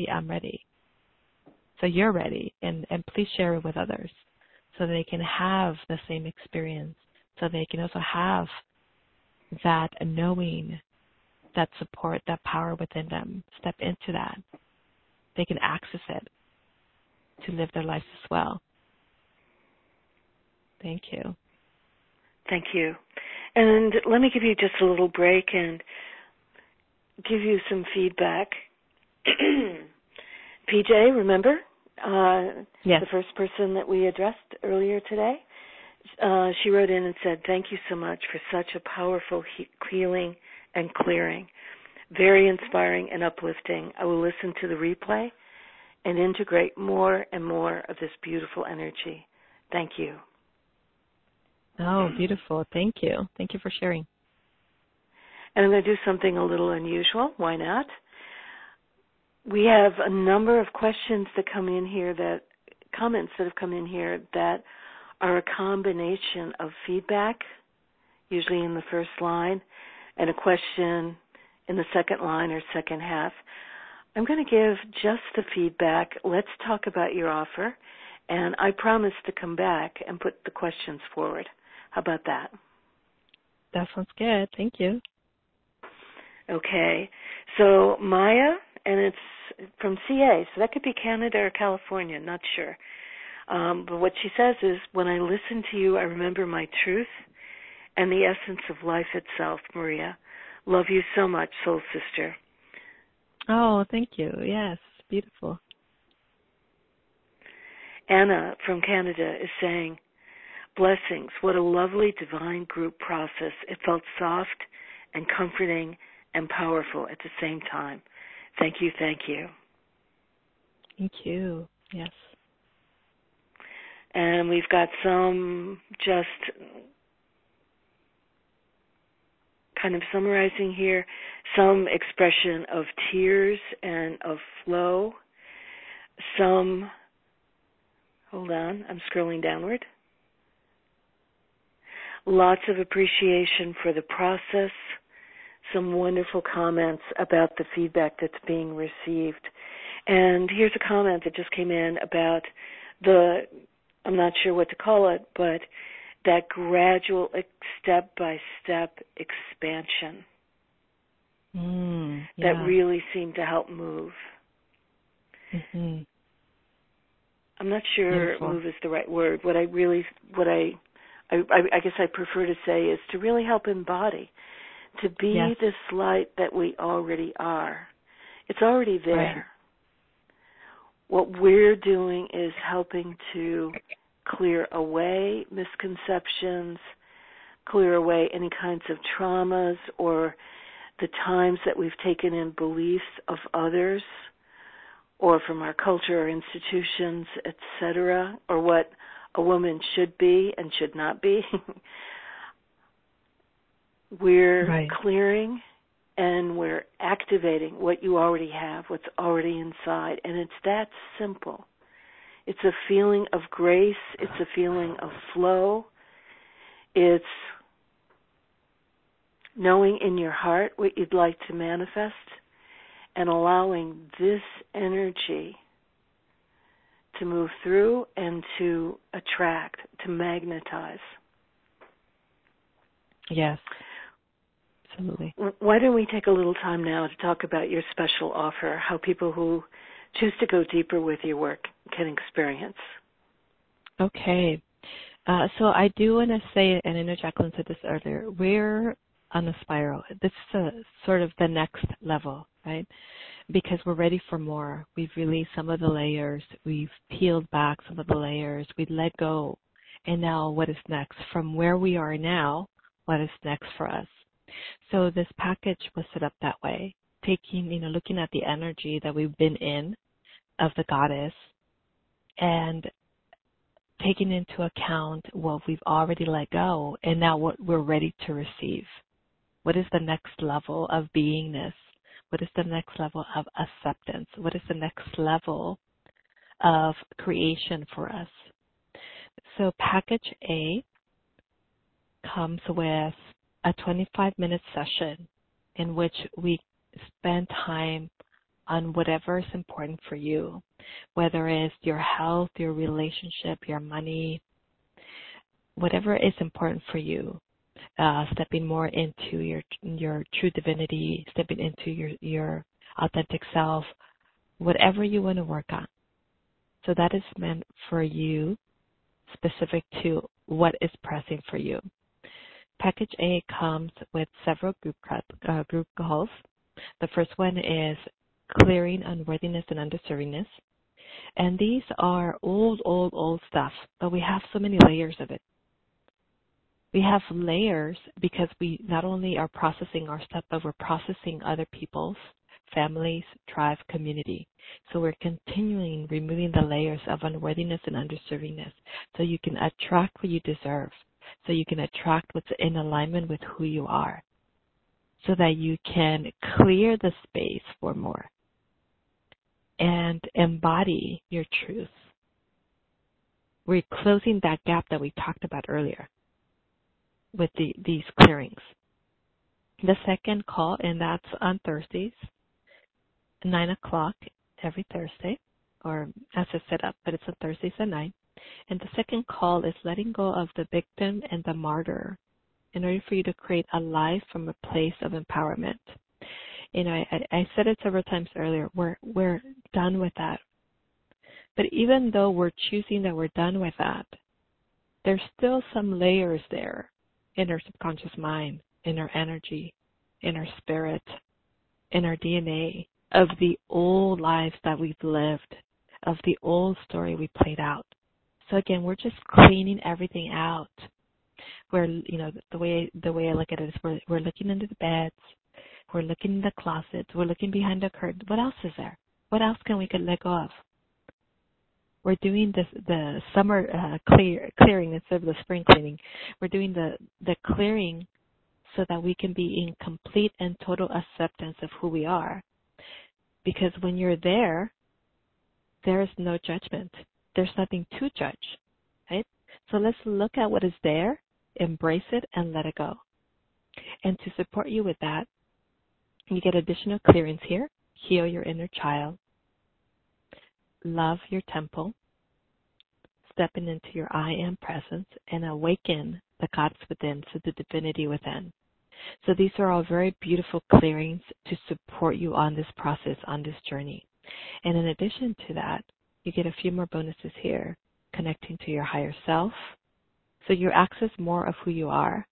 So you're ready. And please share it with others so they can have the same experience. So they can also have that knowing, that support, that power within them. Step into that. They can access it. to live their lives as well. Thank you. Thank you. And let me give you just a little break and give you some feedback. PJ, remember? Yes. The first person that we addressed earlier today? She wrote in and said, "Thank you so much for such a powerful healing and clearing. Very inspiring and uplifting. I will listen to the replay and integrate more and more of this beautiful energy. Thank you." Oh, beautiful. Thank you. Thank you for sharing. And I'm going to do something a little unusual. Why not? We have a number of questions that come in here, comments that have come in here that are a combination of feedback, usually in the first line, and a question in the second line or second half. I'm going to give just the feedback. Let's talk about your offer, and I promise to come back and put the questions forward. How about that? That sounds good. Thank you. Okay. So Maya, and it's from CA, so that could be Canada or California, not sure. But what she says is, when I listen to you, I remember my truth and the essence of life itself, Maria. Love you so much, soul sister. Oh, thank you. Yes, beautiful. Anna from Canada is saying, blessings, what a lovely divine group process. It felt soft and comforting and powerful at the same time. Thank you, thank you. Thank you. Yes. And we've got some just kind of summarizing here, some expression of tears and of flow, some, hold on, I'm scrolling downward. Lots of appreciation for the process, some wonderful comments about the feedback that's being received. And here's a comment that just came in about I'm not sure what to call it, but that gradual step-by-step expansion that really seemed to help move. Mm-hmm. I'm not sure Beautiful. move is the right word. I guess I prefer to say is to really help embody, to be this light that we already are. It's already there. Right. What we're doing is helping to clear away misconceptions, clear away any kinds of traumas or the times that we've taken in beliefs of others or from our culture or institutions, etc., or what a woman should be and should not be. We're clearing and we're activating what you already have, what's already inside, and it's that simple. It's a feeling of grace. It's a feeling of flow. It's knowing in your heart what you'd like to manifest and allowing this energy to move through and to attract, to magnetize. Yes, absolutely. Why don't we take a little time now to talk about your special offer, how people who choose to go deeper with your work can experience? Okay. So I do want to say, and I know Jacqueline said this earlier, we're on a spiral. This is sort of the next level, right? Because we're ready for more. We've released some of the layers. We've peeled back some of the ayers. We let go. And now what is next? From where we are now, what is next for us? So this package was set up that way, looking at the energy that we've been in of the goddess and taking into account what we've already let go and now what we're ready to receive. What is the next level of beingness? What is the next level of acceptance? What is the next level of creation for us? So package A comes with a 25-minute session in which we spend time on whatever is important for you, whether it's your health, your relationship, your money, whatever is important for you. Stepping more into your true divinity, stepping into your authentic self, whatever you want to work on. So that is meant for you, specific to what is pressing for you. Package A comes with several group calls. The first one is clearing unworthiness and undeservingness. And these are old stuff, but we have so many layers of it. We have layers because we not only are processing our stuff, but we're processing other people's, families, tribe, community. So we're continuing removing the layers of unworthiness and undeservingness so you can attract what you deserve, so you can attract what's in alignment with who you are, so that you can clear the space for more and embody your truth. We're closing that gap that we talked about earlier with these clearings. The second call, and that's on Thursdays, 9 o'clock every Thursday, or as I set up, but it's on Thursdays at 9. And the second call is letting go of the victim and the martyr in order for you to create a life from a place of empowerment. You know, I said it several times earlier, we're done with that. But even though we're choosing that we're done with that, there's still some layers there in our subconscious mind, in our energy, in our spirit, in our DNA of the old lives that we've lived, of the old story we played out. So again, we're just cleaning everything out. We're, you know, the way I look at it is we're looking into the beds, we're looking in the closets, we're looking behind the curtain. What else is there? What else can we let go of? We're doing the summer clearing instead of the spring cleaning. We're doing the clearing so that we can be in complete and total acceptance of who we are. Because when you're there is no judgment. There's nothing to judge, right? So let's look at what is there, embrace it, and let it go. And to support you with that, you get additional clearings here. Heal your inner child. Love your temple. Stepping into your I am presence and awaken the gods within, so the divinity within. So these are all very beautiful clearings to support you on this process, on this journey. And in addition to that, you get a few more bonuses here, connecting to your higher self. So you access more of who you are.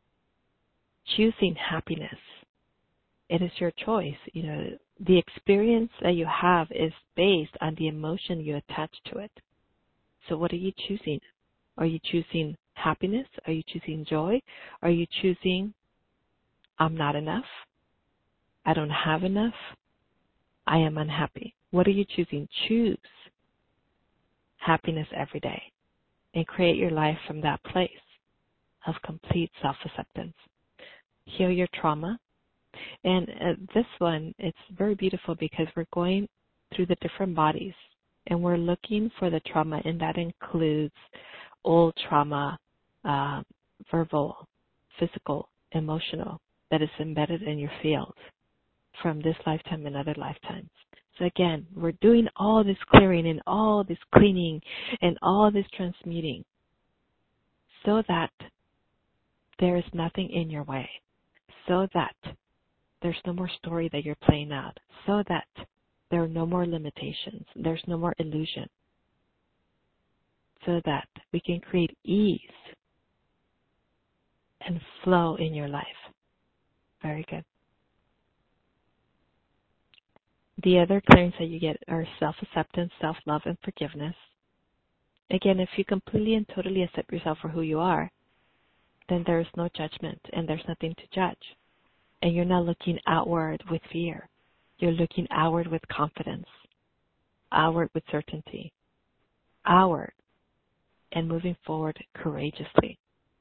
Choosing happiness. It is your choice. You know, the experience that you have is based on the emotion you attach to it. So what are you choosing? Are you choosing happiness? Are you choosing joy? Are you choosing I'm not enough? I don't have enough? I am unhappy. What are you choosing? Choose happiness every day and create your life from that place of complete self-acceptance. Heal your trauma. And this one, it's very beautiful because we're going through the different bodies and we're looking for the trauma, and that includes old trauma, verbal, physical, emotional, that is embedded in your field from this lifetime and other lifetimes. So again, we're doing all this clearing and all this cleaning and all this transmuting so that there is nothing in your way, so that there's no more story that you're playing out, so that there are no more limitations, there's no more illusion, so that we can create ease and flow in your life. Very good. The other clearings that you get are self-acceptance, self-love, and forgiveness. Again, if you completely and totally accept yourself for who you are, then there is no judgment and there's nothing to judge. And you're not looking outward with fear. You're looking outward with confidence, outward with certainty, outward, and moving forward courageously.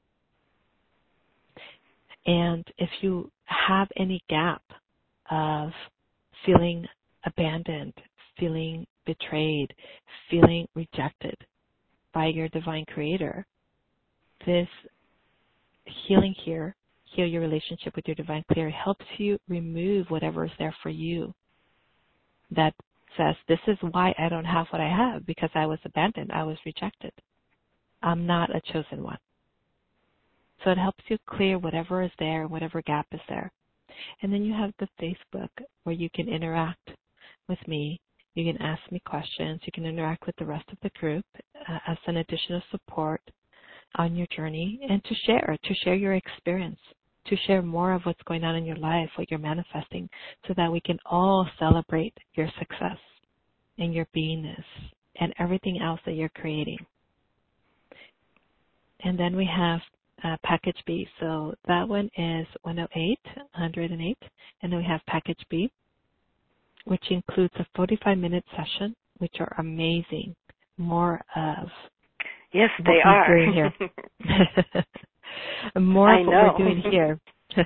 And if you have any gap of feeling abandoned, feeling betrayed, feeling rejected by your divine creator, this healing here, heal your relationship with your divine creator, helps you remove whatever is there for you that says, this is why I don't have what I have, because I was abandoned, I was rejected. I'm not a chosen one. So it helps you clear whatever is there, whatever gap is there. And then you have the Facebook where you can interact with me. You can ask me questions. You can interact with the rest of the group as an additional support on your journey, and to share your experience, to share more of what's going on in your life, what you're manifesting, so that we can all celebrate your success and your beingness and everything else that you're creating. And then we have Package B. So that one is 108, and then we have Package B, which includes a 45-minute session, which are amazing. More of yes, what they we're are. doing here. More of what we're doing here.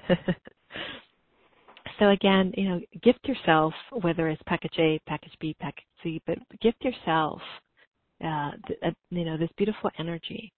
So again, gift yourself, whether it's Package A, Package B, Package C, but gift yourself, this beautiful energy.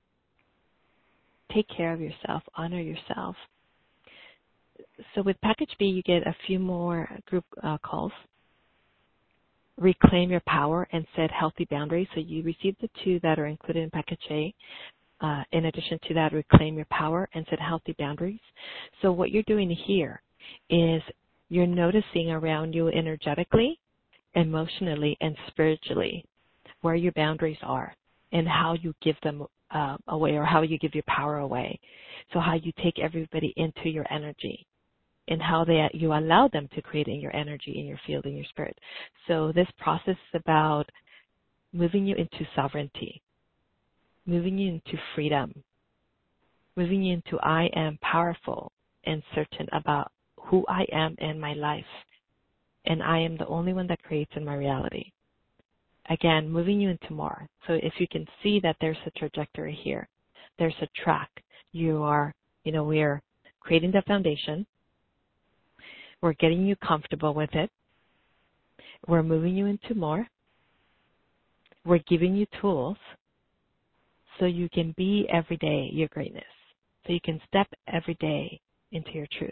Take care of yourself, honor yourself. So with Package B, you get a few more group calls. Reclaim your power and set healthy boundaries. So you receive the 2 that are included in Package A. In addition to that, reclaim your power and set healthy boundaries. So what you're doing here is you're noticing around you energetically, emotionally, and spiritually where your boundaries are and how you give them away, or how you give your power away. So how you take everybody into your energy and how you allow them to create in your energy, in your field, in your spirit. So this process is about moving you into sovereignty, moving you into freedom, moving you into I am powerful and certain about who I am in my life. And I am the only one that creates in my reality. Again, moving you into more. So if you can see that there's a trajectory here, there's a track. We're creating the foundation. We're getting you comfortable with it. We're moving you into more. We're giving you tools so you can be every day your greatness. So you can step every day into your truth.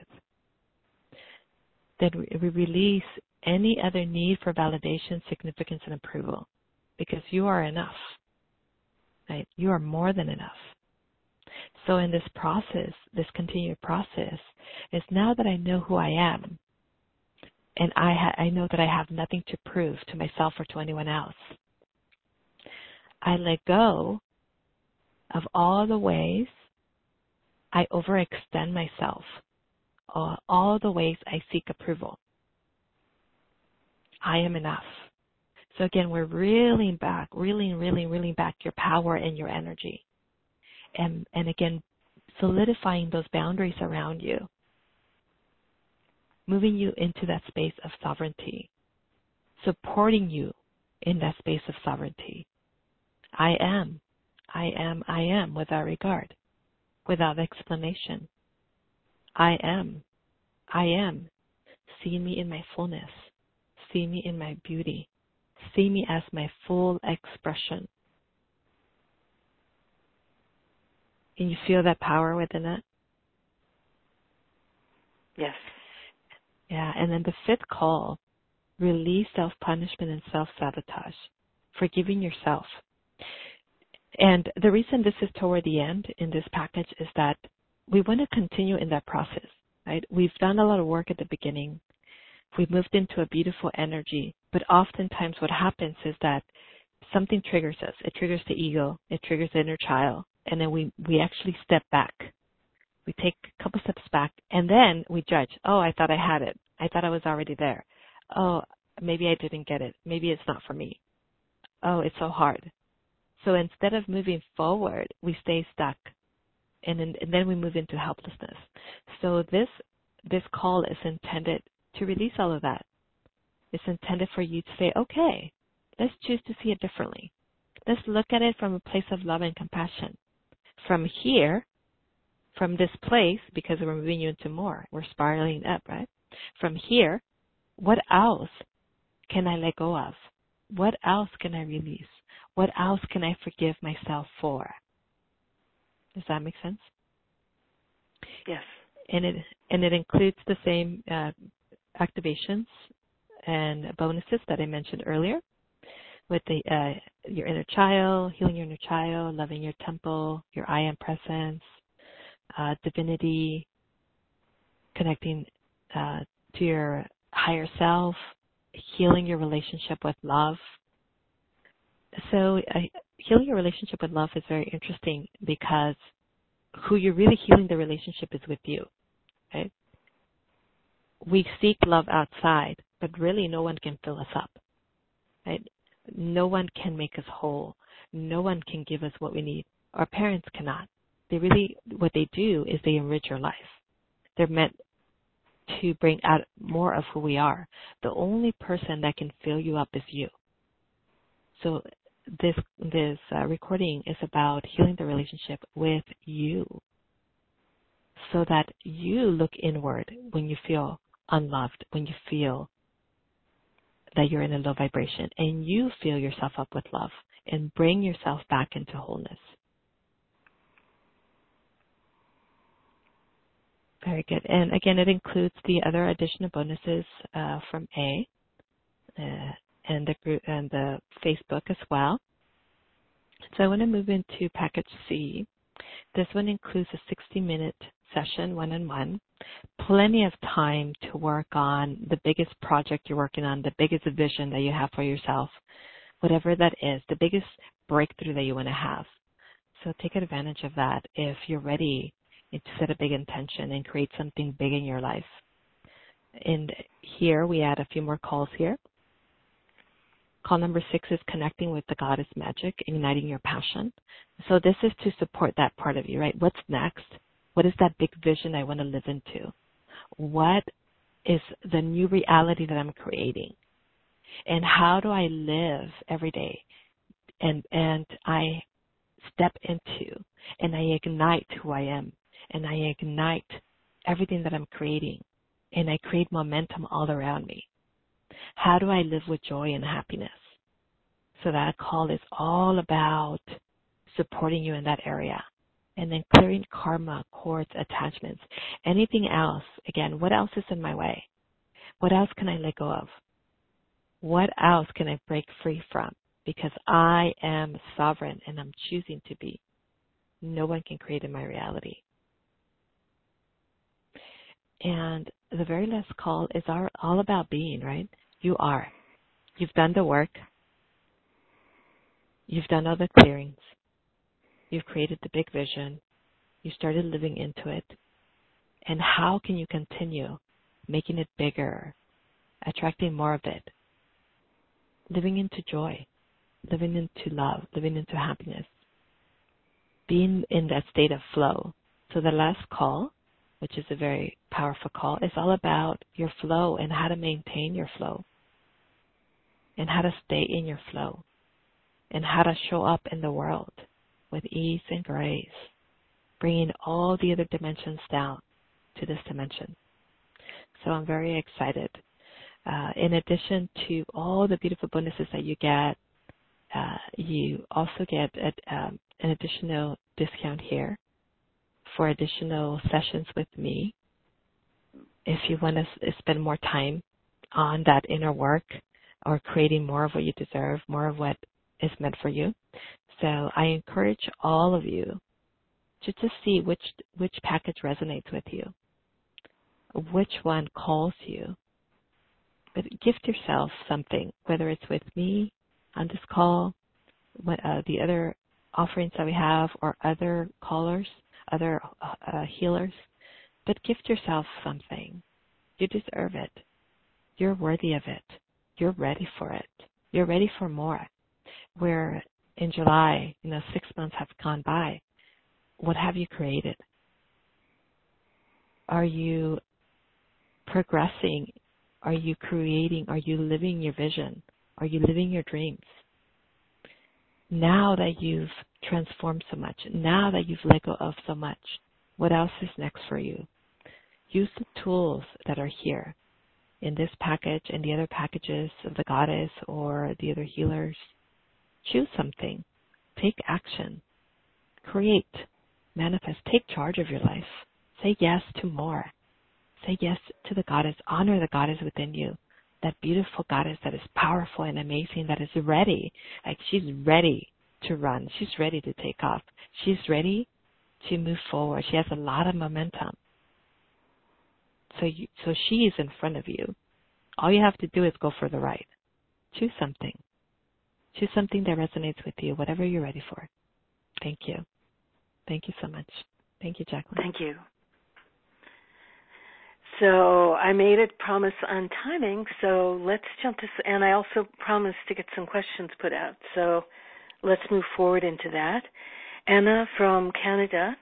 Then we release any other need for validation, significance, and approval, because you are enough. Right? You are more than enough. So in this process, this continued process, is now that I know who I am, and I know that I have nothing to prove to myself or to anyone else, I let go of all the ways I overextend myself, all the ways I seek approval. I am enough. So again, we're reeling back your power and your energy. And again, solidifying those boundaries around you, moving you into that space of sovereignty, supporting you in that space of sovereignty. I am without regard, without explanation. I am. See me in my fullness. See me in my beauty. See me as my full expression. Can you feel that power within it? Yes. Yeah, and then the 5th call, release self-punishment and self-sabotage. Forgiving yourself. And the reason this is toward the end in this package is that we want to continue in that process, right? We've done a lot of work at the beginning. We've moved into a beautiful energy, but oftentimes what happens is that something triggers us. It triggers the ego. It triggers the inner child. And then we actually step back. We take a couple steps back, and then we judge. Oh, I thought I had it. I thought I was already there. Oh, maybe I didn't get it. Maybe it's not for me. Oh, it's so hard. So instead of moving forward, we stay stuck, and then we move into helplessness. So this call is intended to release all of that. It's intended for you to say, okay, let's choose to see it differently. Let's look at it from a place of love and compassion. From here, from this place, because we're moving you into more, we're spiraling up, right? From here, what else can I let go of? What else can I release? What else can I forgive myself for? Does that make sense? Yes. And it includes the same activations and bonuses that I mentioned earlier, with your inner child, healing your inner child, loving your temple, your I am presence, divinity, connecting to your higher self, healing your relationship with love. So healing your relationship with love is very interesting because who you're really healing the relationship is with you, right? We seek love outside, but really no one can fill us up, right? No one can make us whole. No one can give us what we need. Our parents cannot. What they do is they enrich your life. They're meant to bring out more of who we are. The only person that can fill you up is you. So this recording is about healing the relationship with you so that you look inward when you feel unloved, when you feel that you're in a low vibration, and you fill yourself up with love and bring yourself back into wholeness. Very good. And again, it includes the other additional bonuses from A and the group and the Facebook as well. So I want to move into package C. This one includes a 60-minute session, one-on-one, plenty of time to work on the biggest project you're working on, the biggest vision that you have for yourself, whatever that is, the biggest breakthrough that you want to have. So take advantage of that if you're ready to set a big intention and create something big in your life. And here we add a few more calls here. Call number 6 is connecting with the goddess magic, igniting your passion. So this is to support that part of you, right? What's next? What is that big vision I want to live into? What is the new reality that I'm creating? And how do I live every day? And I step into and I ignite who I am. And I ignite everything that I'm creating. And I create momentum all around me. How do I live with joy and happiness? So that call is all about supporting you in that area. And then clearing karma, cords, attachments. Anything else, again, what else is in my way? What else can I let go of? What else can I break free from? Because I am sovereign and I'm choosing to be. No one can create in my reality. And the very last call is all about being, right? You are. You've done the work. You've done all the clearings. You've created the big vision. You started living into it. And how can you continue making it bigger, attracting more of it, living into joy, living into love, living into happiness, being in that state of flow? So the last call, which is a very powerful call, is all about your flow and how to maintain your flow and how to stay in your flow and how to show up in the world with ease and grace, bringing all the other dimensions down to this dimension. So I'm very excited. In addition to all the beautiful bonuses that you get, you also get an additional discount here for additional sessions with me. If you want to spend more time on that inner work or creating more of what you deserve, more of what is meant for you. So I encourage all of you to just see which package resonates with you, which one calls you. But gift yourself something, whether it's with me on this call, the other offerings that we have, or other callers, other healers. But gift yourself something. You deserve it. You're worthy of it. You're ready for it. You're ready for more. Where in July, 6 months have gone by. What have you created? Are you progressing? Are you creating? Are you living your vision? Are you living your dreams? Now that you've transformed so much, now that you've let go of so much, what else is next for you? Use the tools that are here in this package and the other packages of the goddess or the other healers. Choose something. Take action. Create. Manifest. Take charge of your life. Say yes to more. Say yes to the goddess. Honor the goddess within you. That beautiful goddess that is powerful and amazing, that is ready. Like she's ready to run. She's ready to take off. She's ready to move forward. She has a lot of momentum. So she is in front of you. All you have to do is go for the ride. Choose something. Choose something that resonates with you, whatever you're ready for. Thank you. Thank you so much. Thank you, Jacqueline. Thank you. So I made a promise on timing, so let's jump to, and I also promised to get some questions put out. So let's move forward into that. Anna from Canada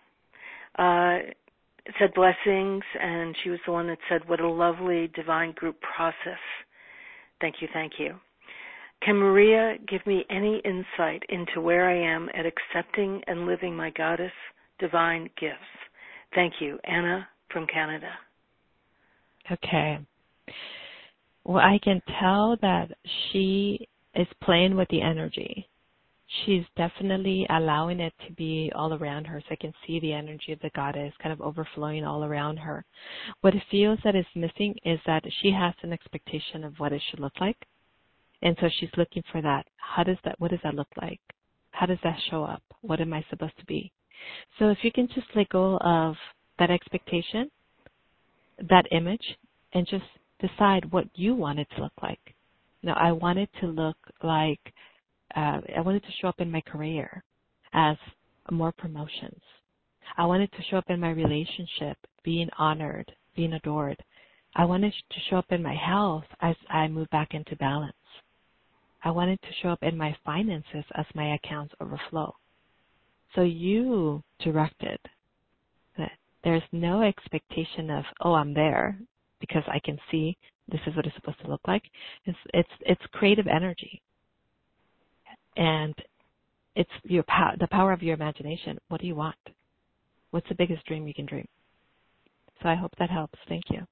said blessings, and she was the one that said, what a lovely divine group process. Thank you, thank you. Can Maria give me any insight into where I am at accepting and living my goddess divine gifts? Thank you, Anna from Canada. Okay. Well, I can tell that she is playing with the energy. She's definitely allowing it to be all around her, so I can see the energy of the goddess kind of overflowing all around her. What it feels that is missing is that she has an expectation of what it should look like. And so she's looking for that. What does that look like? How does that show up? What am I supposed to be? So if you can just let go of that expectation, that image, and just decide what you want it to look like. Now, I want it to look like, I want it to show up in my career as more promotions. I want it to show up in my relationship, being honored, being adored. I want it to show up in my health as I move back into balance. I want it to show up in my finances as my accounts overflow. So you direct it. There's no expectation of, oh, I'm there because I can see this is what it's supposed to look like. It's creative energy, and it's the power of your imagination. What do you want? What's the biggest dream you can dream? So I hope that helps. Thank you.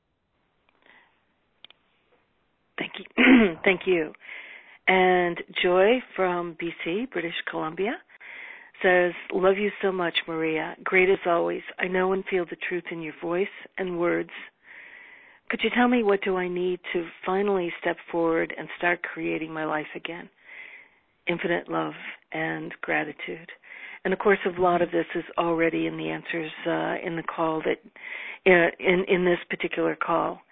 Thank you. Thank you. And Joy from BC, British Columbia, says, love you so much, Maria. Great as always. I know and feel the truth in your voice and words. Could you tell me what do I need to finally step forward and start creating my life again? Infinite love and gratitude. And of course, a lot of this is already in the answers in the call that in this particular call.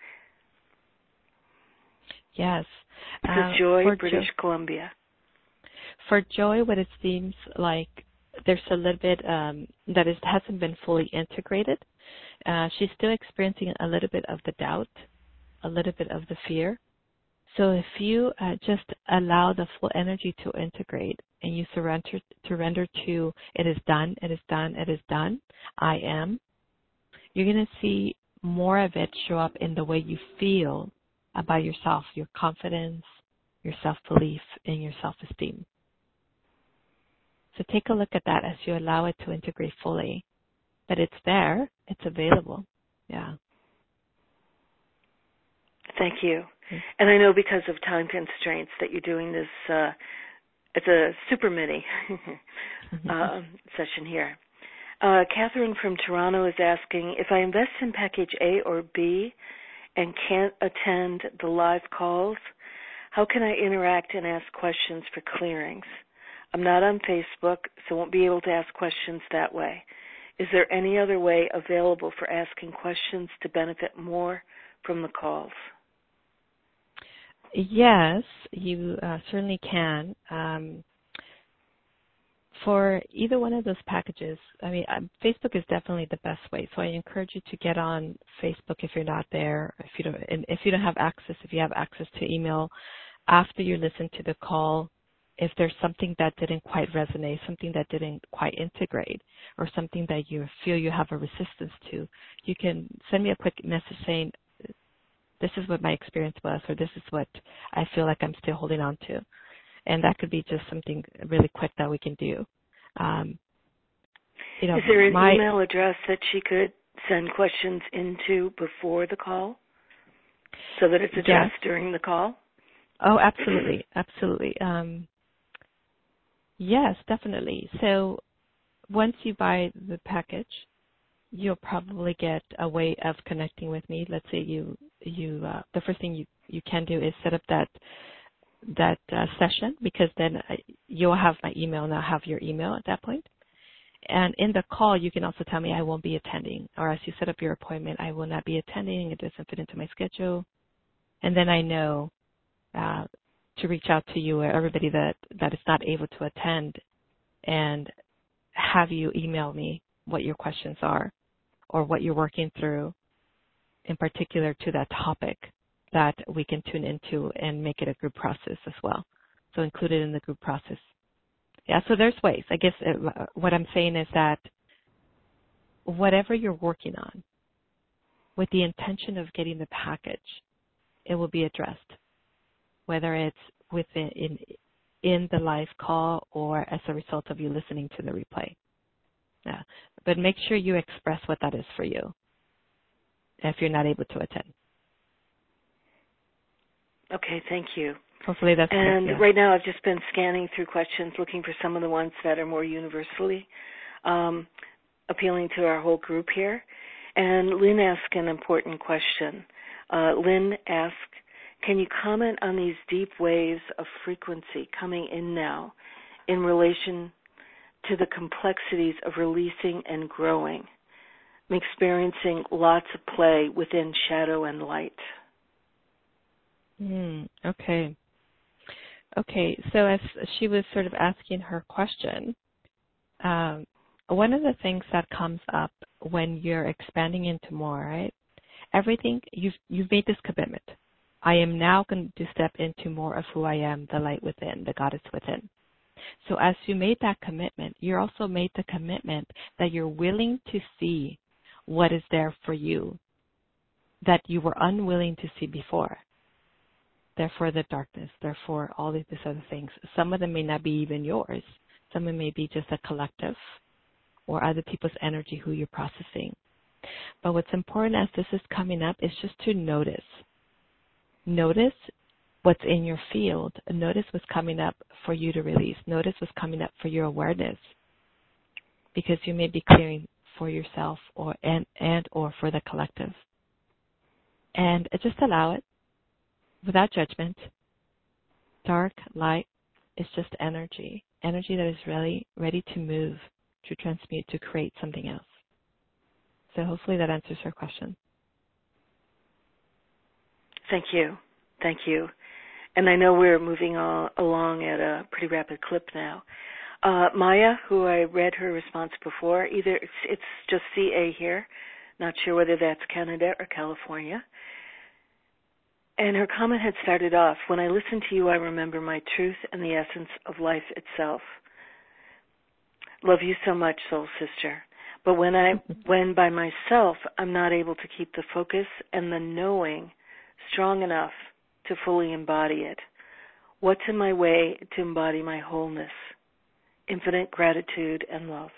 Yes. This is Joy, British Columbia. For Joy, what it seems like there's a little bit that hasn't been fully integrated. She's still experiencing a little bit of the doubt, a little bit of the fear. So if you just allow the full energy to integrate and you surrender to it is done, it is done, it is done, I am, you're going to see more of it show up in the way you feel about yourself, your confidence, your self-belief, and your self-esteem. So take a look at that as you allow it to integrate fully. But it's there. It's available. Yeah. Thank you. And I know because of time constraints that you're doing this, it's a super mini session here. Catherine from Toronto is asking, if I invest in package A or B and can't attend the live calls, how can I interact and ask questions for clearings? I'm not on Facebook, so won't be able to ask questions that way. Is there any other way available for asking questions to benefit more from the calls? Yes, you certainly can. For either one of those packages, I mean, Facebook is definitely the best way. So I encourage you to get on Facebook if you're not there. If you don't have access, if you have access to email, after you listen to the call, if there's something that didn't quite resonate, something that didn't quite integrate, or something that you feel you have a resistance to, you can send me a quick message saying, this is what my experience was, or this is what I feel like I'm still holding on to. And that could be just something really quick that we can do. Is there an email address that she could send questions into before the call so that it's addressed during the call? Oh, absolutely. Absolutely. Yes, definitely. So once you buy the package, you'll probably get a way of connecting with me. Let's say the first thing you can do is set up that session, because then you'll have my email and I'll have your email at that point. And in the call, you can also tell me I won't be attending, or as you set up your appointment, I will not be attending. It doesn't fit into my schedule. And then I know to reach out to you or everybody that is not able to attend and have you email me what your questions are or what you're working through in particular to that topic that we can tune into and make it a group process as well. So include it in the group process. Yeah, so there's ways. I guess what I'm saying is that whatever you're working on with the intention of getting the package, it will be addressed, whether it's within in the live call or as a result of you listening to the replay. Yeah. But make sure you express what that is for you if you're not able to attend. Okay, thank you. Hopefully that's And clear, yeah. right now I've just been scanning through questions, looking for some of the ones that are more universally appealing to our whole group here. And Lynn asked an important question. Lynn asked, can you comment on these deep waves of frequency coming in now in relation to the complexities of releasing and growing? I'm experiencing lots of play within shadow and light. Okay. Okay, so as she was sort of asking her question, one of the things that comes up when you're expanding into more, right? Everything, you've made this commitment. I am now going to step into more of who I am, the light within, the goddess within. So as you made that commitment, you also made the commitment that you're willing to see what is there for you that you were unwilling to see before. Therefore, the darkness, therefore, all of these other things. Some of them may not be even yours. Some of them may be just a collective or other people's energy who you're processing. But what's important as this is coming up is just to notice. Notice what's in your field. Notice what's coming up for you to release. Notice what's coming up for your awareness. Because you may be clearing for yourself or for the collective. And just allow it. Without judgment, dark, light is just energy. Energy that is really ready to move, to transmute, to create something else. So hopefully that answers her question. Thank you. Thank you. And I know we're moving along at a pretty rapid clip now. Maya, who I read her response before, either it's just CA here, not sure whether that's Canada or California. And her comment had started off, when I listen to you, I remember my truth and the essence of life itself. Love you so much, soul sister. But when by myself, I'm not able to keep the focus and the knowing strong enough to fully embody it. What's in my way to embody my wholeness? Infinite gratitude and love.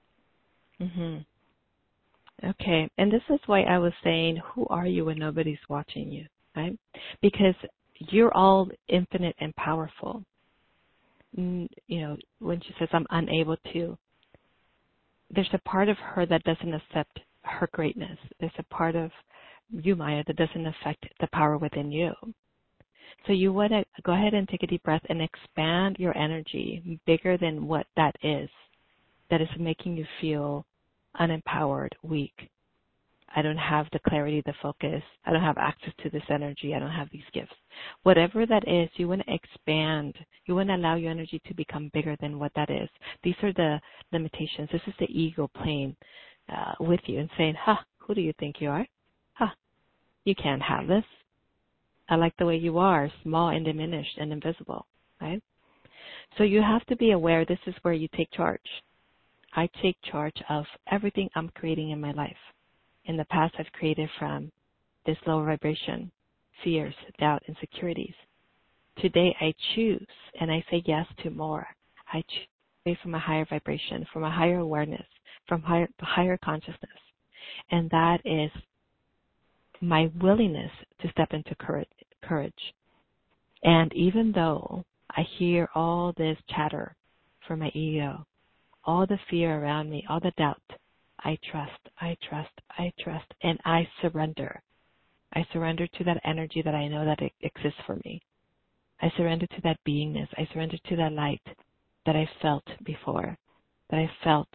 Okay, and this is why I was saying, who are you when nobody's watching you? Right? Because you're all infinite and powerful. You know, when she says, I'm unable to, there's a part of her that doesn't accept her greatness. There's a part of you, Maya, that doesn't affect the power within you. So you want to go ahead and take a deep breath and expand your energy bigger than what that is making you feel unempowered, weak. I don't have the clarity, the focus. I don't have access to this energy. I don't have these gifts. Whatever that is, you want to expand. You want to allow your energy to become bigger than what that is. These are the limitations. This is the ego playing with you and saying, who do you think you are? You can't have this. I like the way you are, small and diminished and invisible, right? So you have to be aware this is where you take charge. I take charge of everything I'm creating in my life. In the past, I've created from this lower vibration, fears, doubt, insecurities. Today, I choose and I say yes to more. I choose from a higher vibration, from a higher awareness, from higher consciousness. And that is my willingness to step into courage. And even though I hear all this chatter from my ego, all the fear around me, all the doubt, I trust, and I surrender. I surrender to that energy that I know that it exists for me. I surrender to that beingness. I surrender to that light that I felt before, that I felt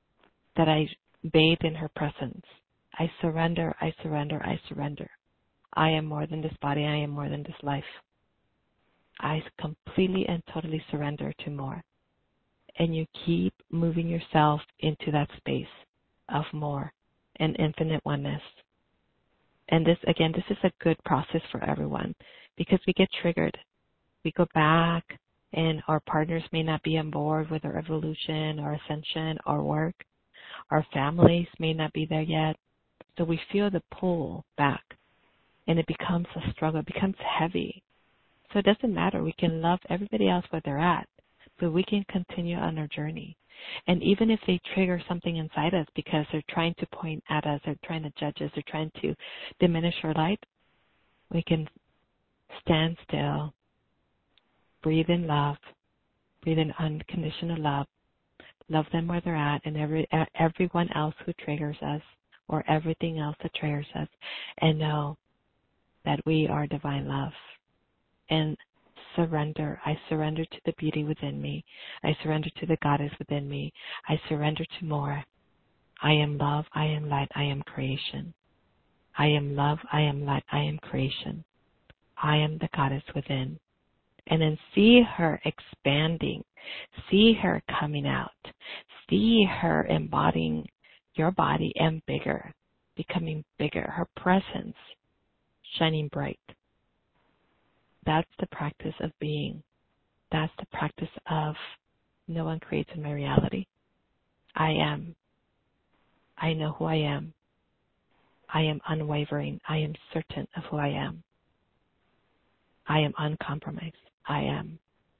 that I bathed in her presence. I surrender. I am more than this body. I am more than this life. I completely and totally surrender to more. And you keep moving yourself into that space of more and infinite oneness. And this, again, this is a good process for everyone because we get triggered. We go back and our partners may not be on board with our evolution, our ascension, our work. Our families may not be there yet. So we feel the pull back and it becomes a struggle, it becomes heavy. So it doesn't matter. We can love everybody else where they're at, but we can continue on our journey. And even if they trigger something inside us because they're trying to point at us, they're trying to judge us, they're trying to diminish our light, we can stand still, breathe in love, breathe in unconditional love, love them where they're at, and everyone else who triggers us or everything else that triggers us, and know that we are divine love. And surrender. I surrender to the beauty within me. I surrender to the goddess within me. I surrender to more. I am love. I am light. I am creation. I am love. I am light. I am creation. I am the goddess within. And then see her expanding. See her coming out. See her embodying your body and bigger, becoming bigger. Her presence shining bright. That's the practice of being. That's the practice of no one creates in my reality. I am. I know who I am. I am unwavering. I am certain of who I am. I am uncompromised. I am.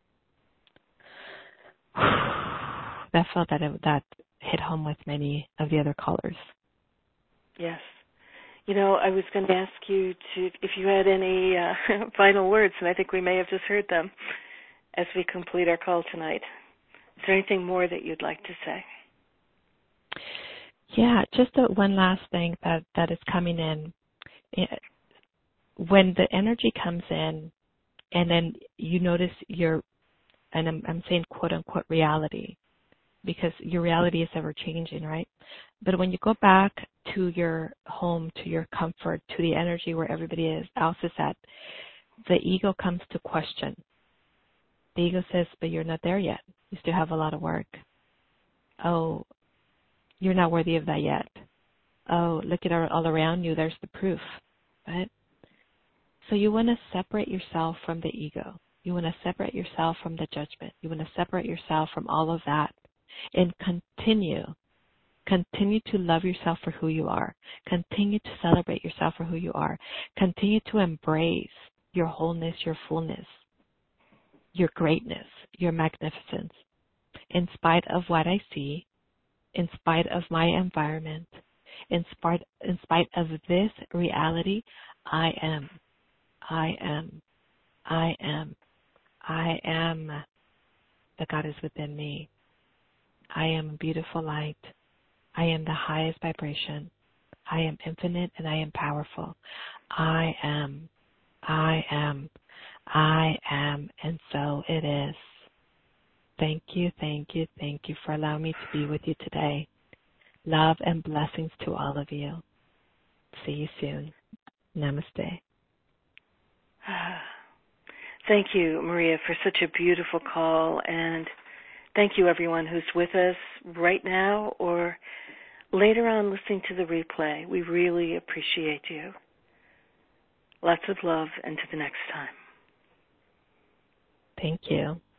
That felt that hit home with many of the other callers. Yes. You know, I was going to ask you if you had any final words, and I think we may have just heard them as we complete our call tonight. Is there anything more that you'd like to say? Yeah, just one last thing that is coming in. When the energy comes in, and then you notice and I'm saying quote unquote reality, because your reality is ever changing, right? But when you go back to your home, to your comfort, to the energy where everybody else is at, the ego comes to question. The ego says, but you're not there yet. You still have a lot of work. Oh, you're not worthy of that yet. Oh, look at all around you. There's the proof, right? So you want to separate yourself from the ego. You want to separate yourself from the judgment. You want to separate yourself from all of that and continue to love yourself for who you are. Continue to celebrate yourself for who you are. Continue to embrace your wholeness, your fullness, your greatness, your magnificence. In spite of what I see, in spite of my environment, in spite of this reality, I am. I am. I am. I am the goddess within me. I am a beautiful light. I am the highest vibration. I am infinite and I am powerful. I am. I am. I am. And so it is. Thank you, thank you, thank you for allowing me to be with you today. Love and blessings to all of you. See you soon. Namaste. Thank you, Maria, for such a beautiful call, and thank you, everyone who's with us right now or later on listening to the replay. We really appreciate you. Lots of love, and to the next time. Thank you.